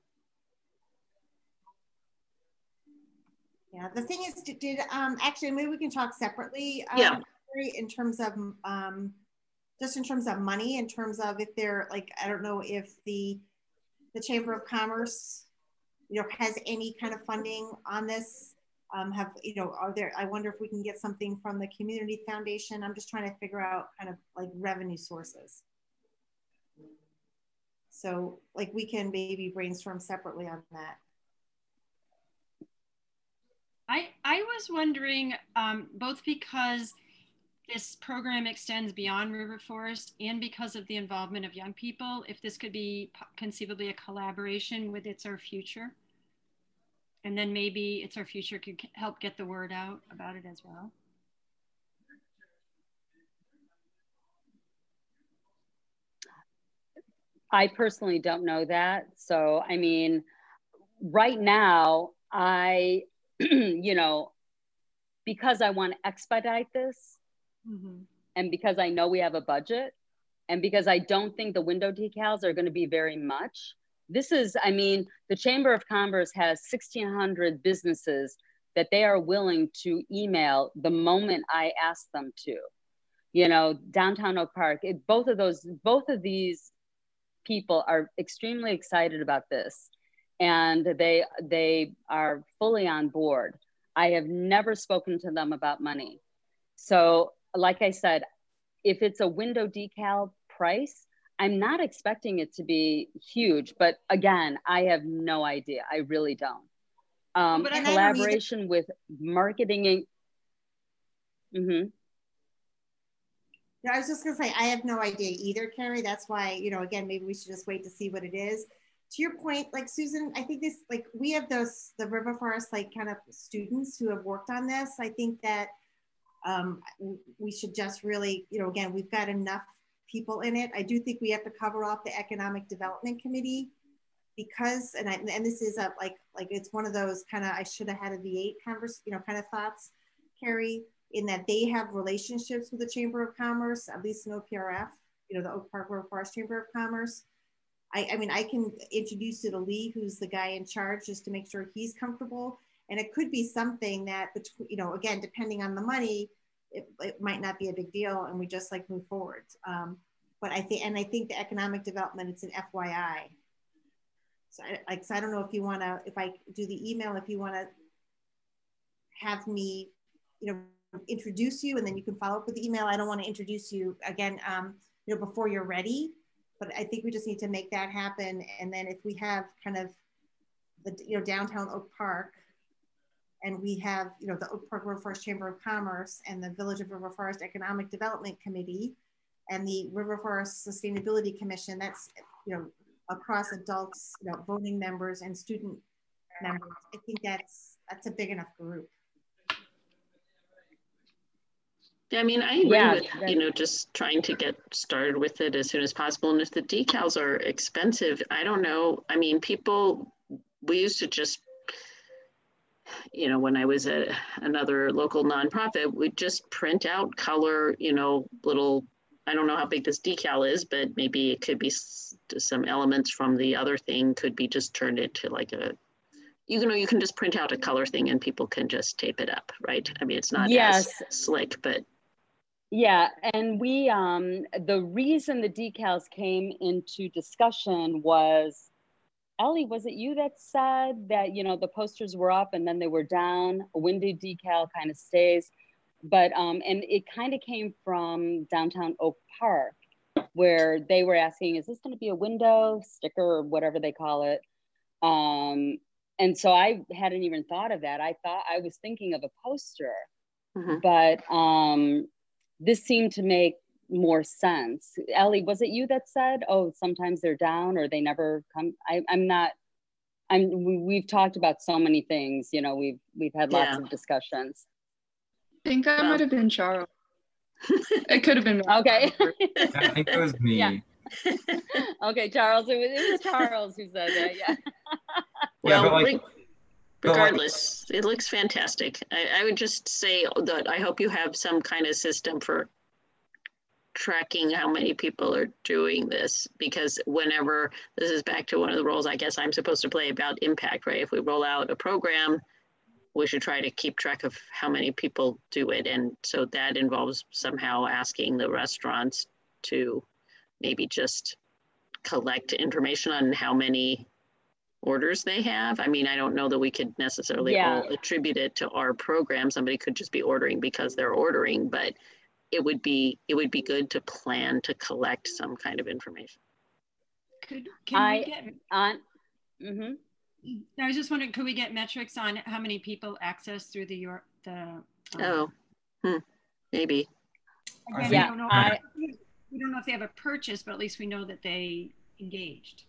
Yeah, the thing is, actually, maybe we can talk separately. In terms of just in terms of money, in terms of if they're like, I don't know if the Chamber of Commerce, you know, has any kind of funding on this. I wonder if we can get something from the Community Foundation. I'm just trying to figure out kind of like revenue sources. So like we can maybe brainstorm separately on that. I was wondering, both because this program extends beyond River Forest and because of the involvement of young people, if this could be conceivably a collaboration with It's Our Future. And then maybe It's Our Future could help get the word out about it as well. I personally don't know that. So, I mean, right now, I, you know, because I want to expedite this, and because I know we have a budget, and because I don't think the window decals are going to be very much. This is, I mean, the Chamber of Commerce has 1,600 businesses that they are willing to email the moment I ask them to. You know, downtown Oak Park, both of these people are extremely excited about this, and they are fully on board. I have never spoken to them about money. So like I said, if it's a window decal price, I'm not expecting it to be huge, but again, I have no idea. I really don't. Collaboration with marketing. Yeah, I was just gonna say, I have no idea either, Carrie. That's why, you know, again, maybe we should just wait to see what it is. To your point, like Susan, I think this, like we have the River Forest, like kind of students who have worked on this. I think that we should just really, you know, again, we've got enough people in it. I do think we have to cover off the Economic Development Committee because, and this is a, like it's one of those kind of, I should have had a V8 you know, kind of thoughts, Carrie, in that they have relationships with the Chamber of Commerce, at least in OPRF, you know, the Oak Park River Forest Chamber of Commerce. I mean, I can introduce you to Lee, who's the guy in charge, just to make sure he's comfortable. And it could be something that, you know, again, depending on the money, it might not be a big deal, and we just like move forward. But I think the economic development, it's an FYI. So I don't know if you want to, if I do the email, if you want to have me, you know, introduce you, and then you can follow up with the email. I don't want to introduce you again, you know, before you're ready. But I think we just need to make that happen. And then if we have kind of the, you know, downtown Oak Park, and we have, you know, the Oak Park River Forest Chamber of Commerce and the Village of River Forest Economic Development Committee and the River Forest Sustainability Commission, that's, you know, across adults, you know, voting members and student members. I think that's a big enough group. Yeah, I mean, I agree with, you know, just trying to get started with it as soon as possible. And if the decals are expensive, I don't know. I mean, we used to just, you know, when I was at another local nonprofit, we'd just print out color, you know, little, I don't know how big this decal is, but maybe it could be some elements from the other thing could be just turned into like a, you know, you can just print out a color thing and people can just tape it up, right? I mean, it's not as slick, but. Yeah, and we, the reason the decals came into discussion was, Ellie, was it you that said that, you know, the posters were up and then they were down, a window decal kind of stays, but, and it kind of came from downtown Oak Park, where they were asking, is this going to be a window sticker or whatever they call it? And so I hadn't even thought of that. I was thinking of a poster, but this seemed to make more sense. Ellie, was it you that said, oh, sometimes they're down or they never come? We've talked about so many things, you know, we've had lots of discussions. I think I might have been Charles. It could have been me. Okay. I think it was me. Yeah. Okay, Charles, it was Charles who said that, yeah. Well, regardless, it looks fantastic. I would just say that I hope you have some kind of system for tracking how many people are doing this, because whenever, this is back to one of the roles I guess I'm supposed to play about impact, right? If we roll out a program, we should try to keep track of how many people do it. And so that involves somehow asking the restaurants to maybe just collect information on how many orders they have. I mean, I don't know that we could necessarily all attribute it to our program. Somebody could just be ordering because they're ordering, but it would be good to plan to collect some kind of information. Can I we get on mm-hmm. I was just wondering, could we get metrics on how many people access through the maybe. Again, Yeah, we don't know if they have a purchase, but at least we know that they engaged.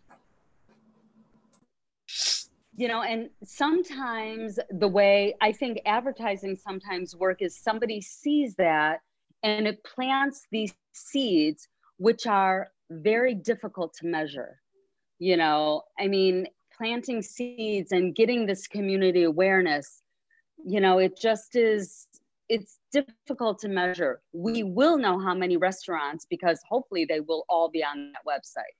You know, and sometimes the way I think advertising sometimes work is somebody sees that and it plants these seeds, which are very difficult to measure. You know, I mean, planting seeds and getting this community awareness, you know, it just is, it's difficult to measure. We will know how many restaurants because hopefully they will all be on that website.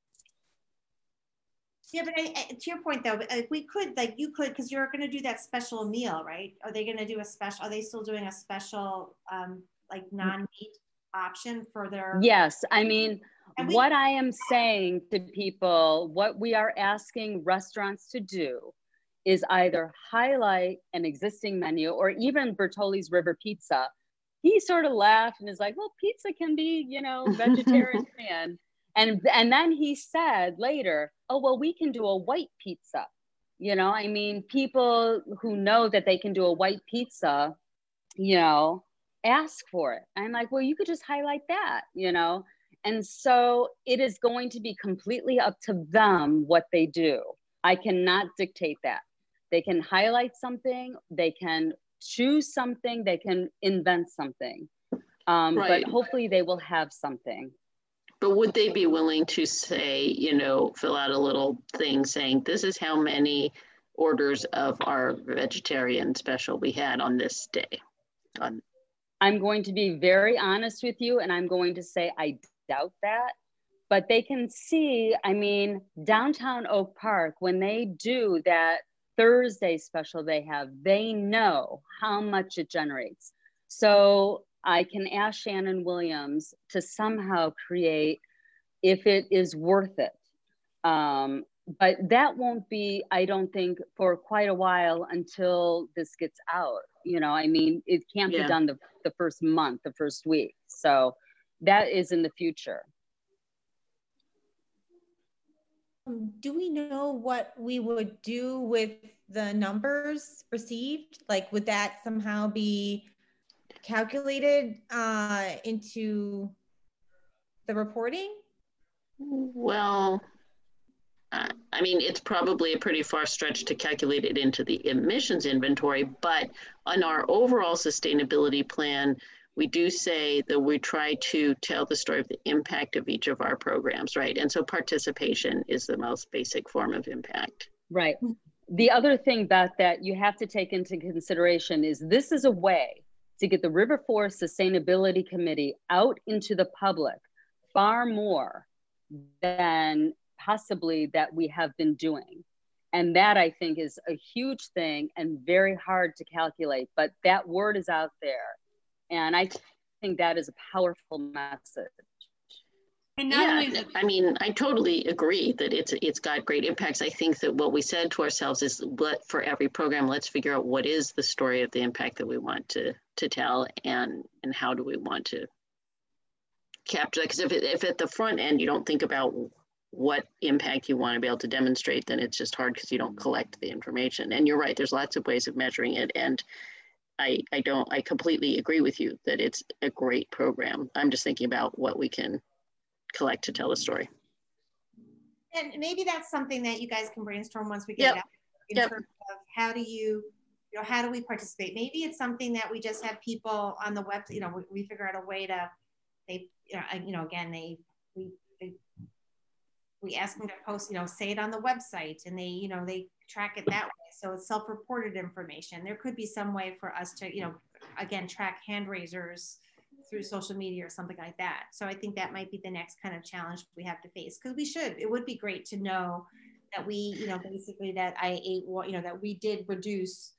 Yeah, but to your point though, we could, like you could, because you're going to do that special meal, right? Are they going to do a special, are they still doing a special like non-meat option for their? Yes, I mean, what I am saying to people, what we are asking restaurants to do is either highlight an existing menu or even Bertoli's River Pizza. He sort of laughed and is like, well, pizza can be, you know, vegetarian. And then he said later, oh, well, we can do a white pizza. You know, I mean, people who know that they can do a white pizza, you know, ask for it. I'm like, well, you could just highlight that, you know? And so it is going to be completely up to them what they do. I cannot dictate that. They can highlight something, they can choose something, they can invent something. But hopefully they will have something. But would they be willing to say, you know, fill out a little thing saying, this is how many orders of our vegetarian special we had on this day? I'm going to be very honest with you, and I'm going to say I doubt that. But they can see, I mean, downtown Oak Park, when they do that Thursday special they have, they know how much it generates. So I can ask Shannon Williams to somehow create, if it is worth it. But that won't be, I don't think, for quite a while until this gets out. You know, I mean, it can't be done the first month, the first week. So that is in the future. Do we know what we would do with the numbers received? Like, would that somehow be calculated into the reporting? Well, I mean, it's probably a pretty far stretch to calculate it into the emissions inventory, but on our overall sustainability plan, we do say that we try to tell the story of the impact of each of our programs, right? And so participation is the most basic form of impact. Right. The other thing, Beth, that you have to take into consideration is this is a way to get the River Forest Sustainability Committee out into the public far more than possibly that we have been doing. And that I think is a huge thing and very hard to calculate, but that word is out there. And I think that is a powerful message. And I mean, I totally agree that it's got great impacts. I think that what we said to ourselves is, for every program, let's figure out what is the story of the impact that we want to tell, and how do we want to capture that? Because if at the front end you don't think about what impact you want to be able to demonstrate, then it's just hard because you don't collect the information. And you're right, there's lots of ways of measuring it. And I completely agree with you that it's a great program. I'm just thinking about what we can collect to tell the story. And maybe that's something that you guys can brainstorm once we get out in terms of how do how do we participate? Maybe it's something that we just have people on the web, we figure out a way to, we ask them to post, say it on the website, and they track it that way. So it's self-reported information. There could be some way for us to, again, track hand raisers through social media or something like that. So I think that might be the next kind of challenge we have to face, because it would be great to know that we, basically that I ate, that we did reduce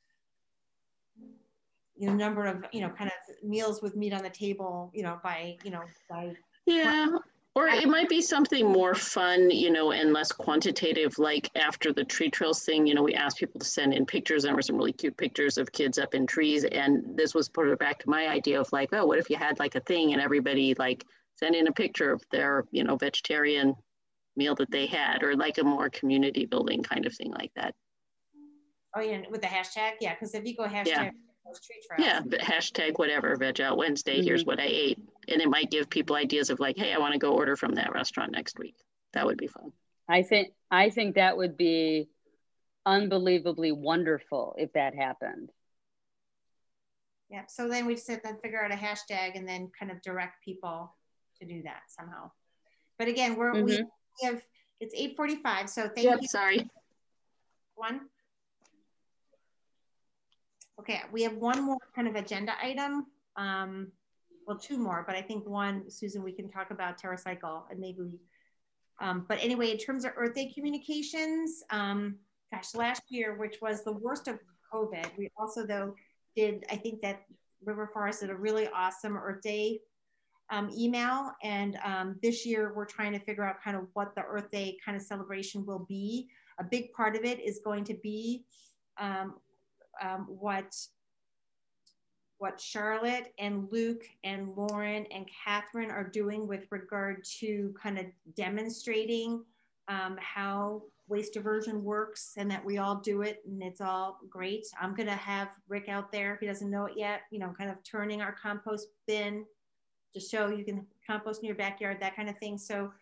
number of, kind of meals with meat on the table, by. Yeah. Or it might be something more fun, and less quantitative, like after the tree trails thing, we asked people to send in pictures, and there were some really cute pictures of kids up in trees. And this was sort of back to my idea of like, oh, what if you had like a thing and everybody like send in a picture of their, vegetarian meal that they had, or like a more community building kind of thing like that. Oh yeah, with the hashtag, yeah, because if you go hashtag Yeah. tree trials. Yeah, but hashtag whatever, Veg Out Wednesday, here's what I ate. And it might give people ideas of like, hey, I want to go order from that restaurant next week. That would be fun. I think that would be unbelievably wonderful if that happened. Yeah, so then we just have to figure out a hashtag and then kind of direct people to do that somehow. But again, we have, it's 8:45, so thank you. Sorry. One. Okay, we have one more kind of agenda item. Well, two more, but I think one, Susan, we can talk about TerraCycle and maybe we, but anyway, in terms of Earth Day communications, gosh, last year, which was the worst of COVID, we also though did, I think that River Forest did a really awesome Earth Day email. And this year we're trying to figure out kind of what the Earth Day kind of celebration will be. A big part of it is going to be what Charlotte and Luke and Lauren and Catherine are doing with regard to kind of demonstrating how waste diversion works and that we all do it and it's all great. I'm gonna have Rick out there, if he doesn't know it yet, you know, kind of turning our compost bin to show you can compost in your backyard, that kind of thing. So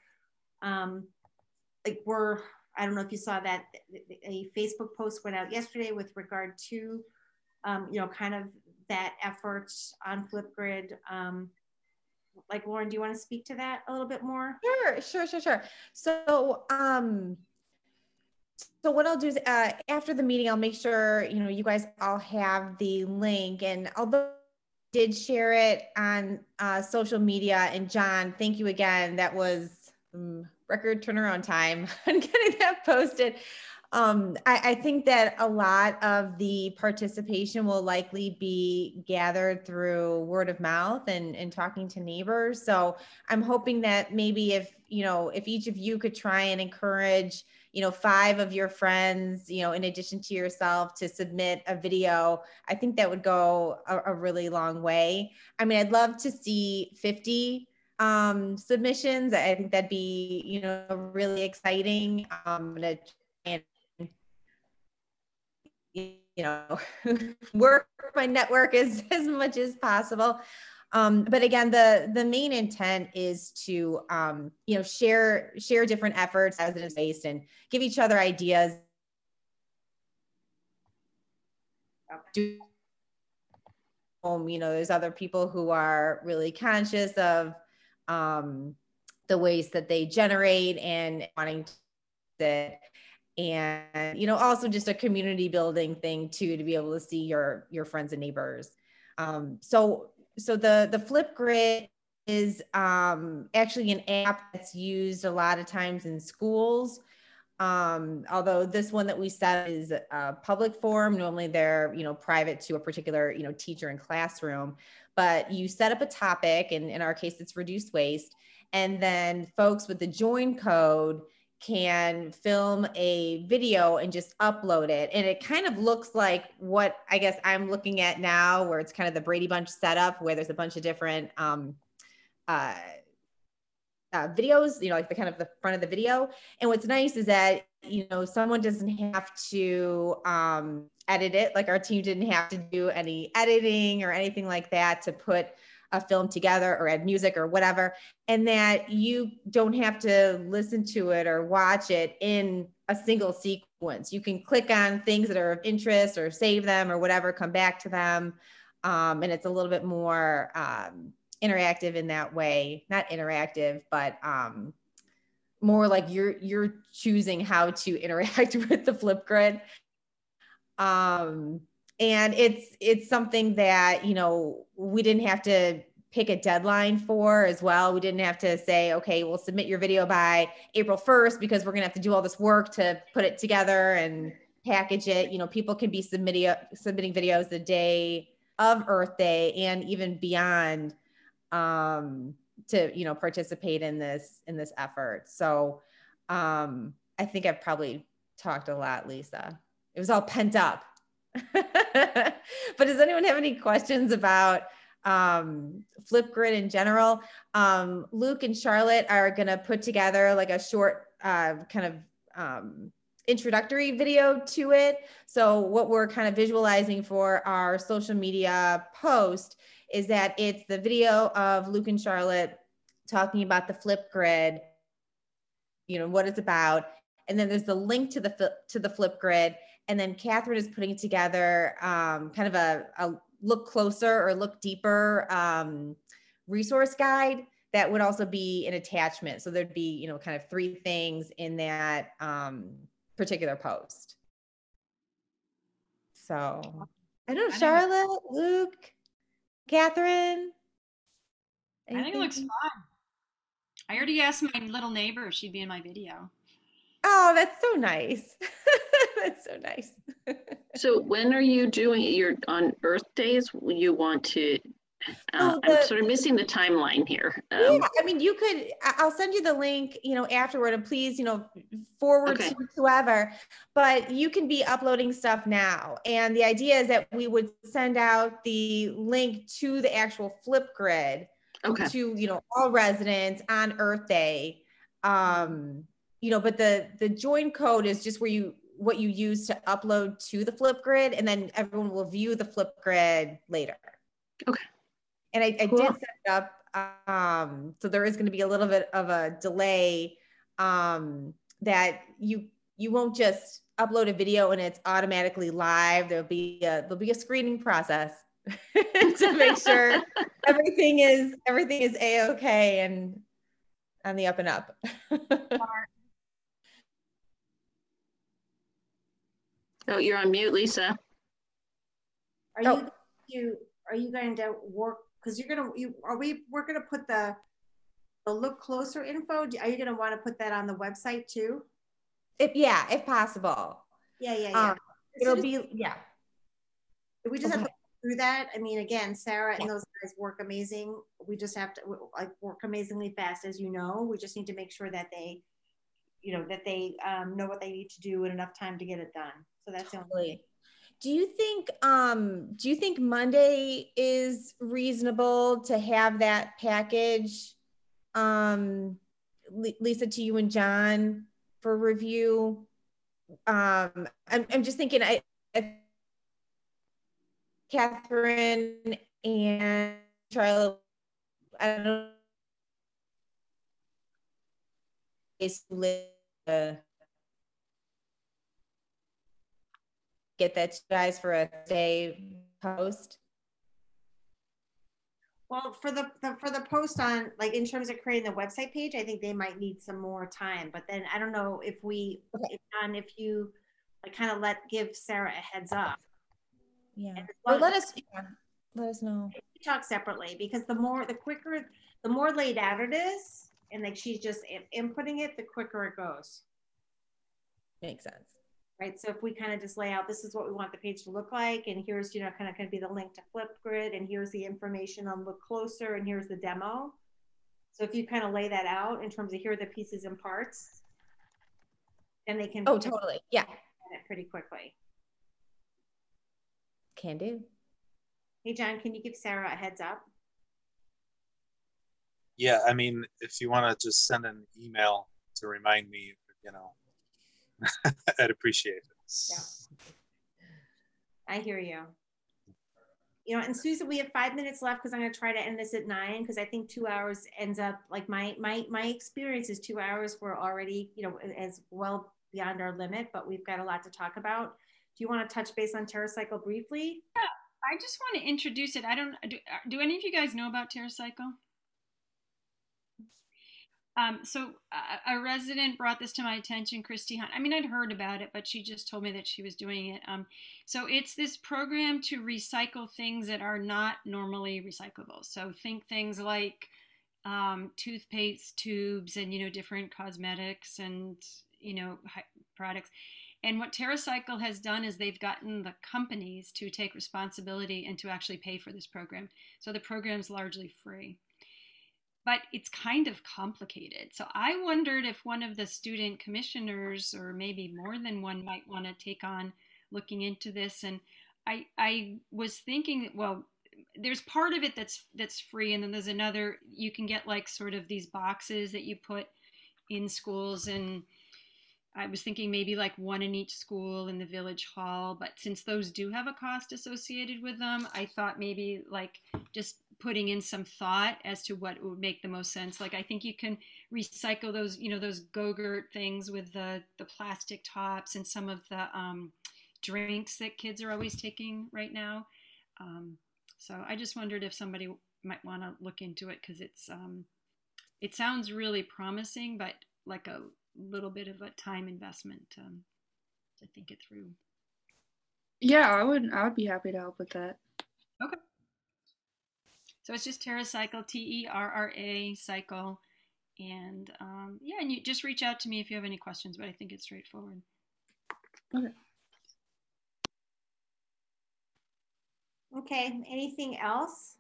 like I don't know if you saw that, a Facebook post went out yesterday with regard to, you know, kind of that effort on Flipgrid. Like, Lauren, do you want to speak to that a little bit more? Sure. So, so what I'll do is after the meeting, I'll make sure, you know, you guys all have the link. And although I did share it on social media, and John, thank you again. That was record turnaround time on getting that posted. I think that a lot of the participation will likely be gathered through word of mouth and talking to neighbors. So I'm hoping that maybe if each of you could try and encourage, 5 of your friends, in addition to yourself, to submit a video, I think that would go a really long way. I mean, I'd love to see 50 submissions. I think that'd be, really exciting. I'm gonna try and, work my network as much as possible. But again, the main intent is to, share different efforts as it is based and give each other ideas. There's other people who are really conscious of the waste that they generate and wanting to, and also just a community building thing too, to be able to see your friends and neighbors. So the Flipgrid is actually an app that's used a lot of times in schools. Although this one that we set is a public forum. Normally they're, private to a particular, teacher and classroom, but you set up a topic, and in our case, it's reduced waste. And then folks with the join code can film a video and just upload it. And it kind of looks like what I guess I'm looking at now, where it's kind of the Brady Bunch setup, where there's a bunch of different videos, like the kind of the front of the video. And what's nice is that, someone doesn't have to edit it. Like our team didn't have to do any editing or anything like that to put a film together or add music or whatever, and that you don't have to listen to it or watch it in a single sequence. You can click on things that are of interest or save them or whatever, come back to them. And it's a little bit more interactive in that way. Not interactive, but more like you're choosing how to interact with the Flipgrid. And it's something that, we didn't have to pick a deadline for as well. We didn't have to say, okay, we'll submit your video by April 1st because we're going to have to do all this work to put it together and package it. People can be submitting videos the day of Earth Day and even beyond to, participate in this effort. So I think I've probably talked a lot, Lisa. It was all pent up. But does anyone have any questions about Flipgrid in general? Luke and Charlotte are going to put together like a short kind of introductory video to it. So what we're kind of visualizing for our social media post is that it's the video of Luke and Charlotte talking about the Flipgrid, what it's about. And then there's the link to the Flipgrid. And then Catherine is putting together kind of a look closer or look deeper resource guide that would also be an attachment. So there'd be, kind of 3 things in that particular post. So I don't know, Charlotte, Luke, Catherine. I think it looks fun. I already asked my little neighbor if she'd be in my video. Oh, that's so nice. That's so nice. So when are you doing it? You're on Earth Days? You want to, I'm sort of missing the timeline here. Yeah, I mean, you could, I'll send you the link, afterward, and please, forward to whoever, but you can be uploading stuff now. And the idea is that we would send out the link to the actual Flipgrid to, all residents on Earth Day. But the join code is just what you use to upload to the Flipgrid, and then everyone will view the Flipgrid later. Okay. And I did set it up, so there is going to be a little bit of a delay, that you won't just upload a video and it's automatically live. There'll be a screening process to make sure everything is A-okay and on the up and up. Oh, you're on mute, Lisa. Are you going to work? Because we're going to put the look closer info. Are you going to want to put that on the website too? If possible. Yeah. It'll be. We just have to go through that. I mean, again, Sarah and those guys work amazing. We just have to work amazingly fast, as you know. We just need to make sure that they, know what they need to do in enough time to get it done. So that's the only thing. Do you think Monday is reasonable to have that package, Lisa, to you and John for review? I'm just thinking, Catherine and Charlotte, I don't know, get that to you guys for a day post. Well, for the post on, like, in terms of creating the website page, I think they might need some more time. But then I don't know if if you kind of give Sarah a heads up. Yeah. Or let us know. We talk separately, because the more laid out it is, and she's just inputting it, the quicker it goes. Makes sense. Right, so if we kind of just lay out, this is what we want the page to look like, and here's, kind of going to be the link to Flipgrid, and here's the information on Look Closer, and here's the demo. So if you kind of lay that out in terms of here are the pieces and parts, then they can. Oh, totally. Yeah. It pretty quickly. Can do. Hey, John, can you give Sarah a heads up? Yeah, I mean, if you want to just send an email to remind me, I'd appreciate it. Yeah. I hear you. And Susan, we have 5 minutes left, because I'm going to try to end this at 9, because I think 2 hours ends up, like, my experience is 2 hours. We're already, as well beyond our limit, but we've got a lot to talk about. Do you want to touch base on TerraCycle briefly? Yeah, I just want to introduce it. Do any of you guys know about TerraCycle? So a resident brought this to my attention, Christy Hunt. I mean, I'd heard about it, but she just told me that she was doing it. So it's this program to recycle things that are not normally recyclable. So think things like toothpaste tubes and, different cosmetics and, products. And what TerraCycle has done is they've gotten the companies to take responsibility and to actually pay for this program. So the program's largely free. But it's kind of complicated. So I wondered if one of the student commissioners, or maybe more than one, might want to take on looking into this. And I was thinking, well, there's part of it that's free, and then there's another, you can get like sort of these boxes that you put in schools, and I was thinking maybe like one in each school in the village hall, but since those do have a cost associated with them, I thought maybe like just putting in some thought as to what would make the most sense. Like I think you can recycle those, you know, those Go-Gurt things with the plastic tops and some of the drinks that kids are always taking right now. So I just wondered if somebody might want to look into it, because it sounds really promising, but like a little bit of a time investment to think it through. Yeah, I would be happy to help with that. Okay. So it's just TerraCycle, TERRA cycle, and yeah, and you just reach out to me if you have any questions, but I think it's straightforward. Okay. Okay, anything else?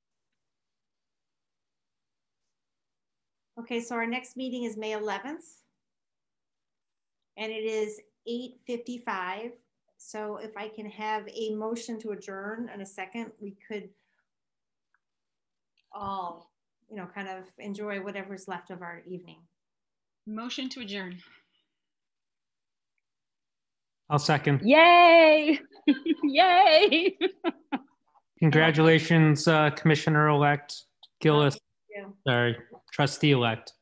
Okay, so our next meeting is May 11th. And it is 8:55. So if I can have a motion to adjourn in a second, we could all, you know, kind of enjoy whatever's left of our evening. Motion to adjourn. I'll second. Yay! Yay! Congratulations, Commissioner-elect Gillis. Sorry, Trustee-elect.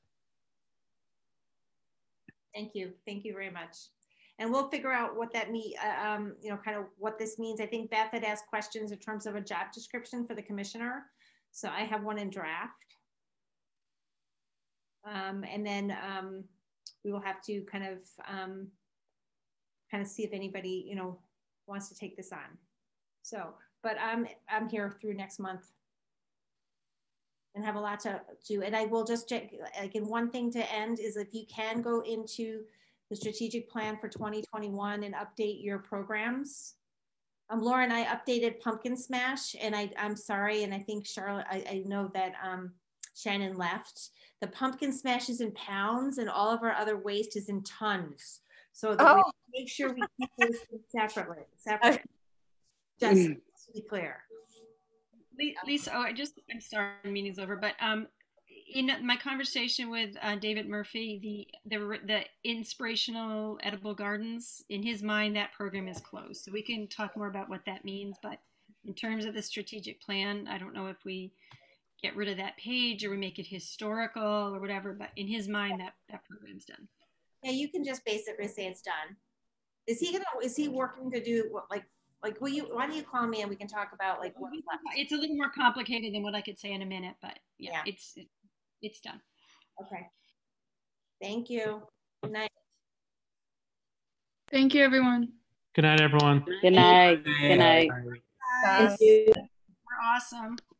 Thank you. Thank you very much. And we'll figure out what that means, you know, kind of what this means. I think Beth had asked questions in terms of a job description for the commissioner. So I have one in draft. And then we will have to kind of see if anybody, you know, wants to take this on. So, but I'm here through next month and have a lot to do. And I will just check, again, one thing to end is if you can go into the strategic plan for 2021 and update your programs. Lauren, I updated Pumpkin Smash, and I'm sorry, and I think Charlotte, I know that Shannon left. The Pumpkin Smash is in pounds and all of our other waste is in tons. So that we make sure we keep those separately. Just to be clear. Lisa, I'm sorry, the meeting's over, but in my conversation with David Murphy, the Inspirational Edible Gardens, in his mind, that program is closed. So we can talk more about what that means, but in terms of the strategic plan, I don't know if we get rid of that page or we make it historical or whatever, but in his mind, that program's done. Yeah, you can just basically say it's done. Is he working to do what, like why don't you call me and we can talk about like what's left? It's a little more complicated than what I could say in a minute, but yeah. It's done. Okay. Thank you. Good night. Thank you, everyone. Good night, everyone. Good night. Good night. Thank you. We're awesome.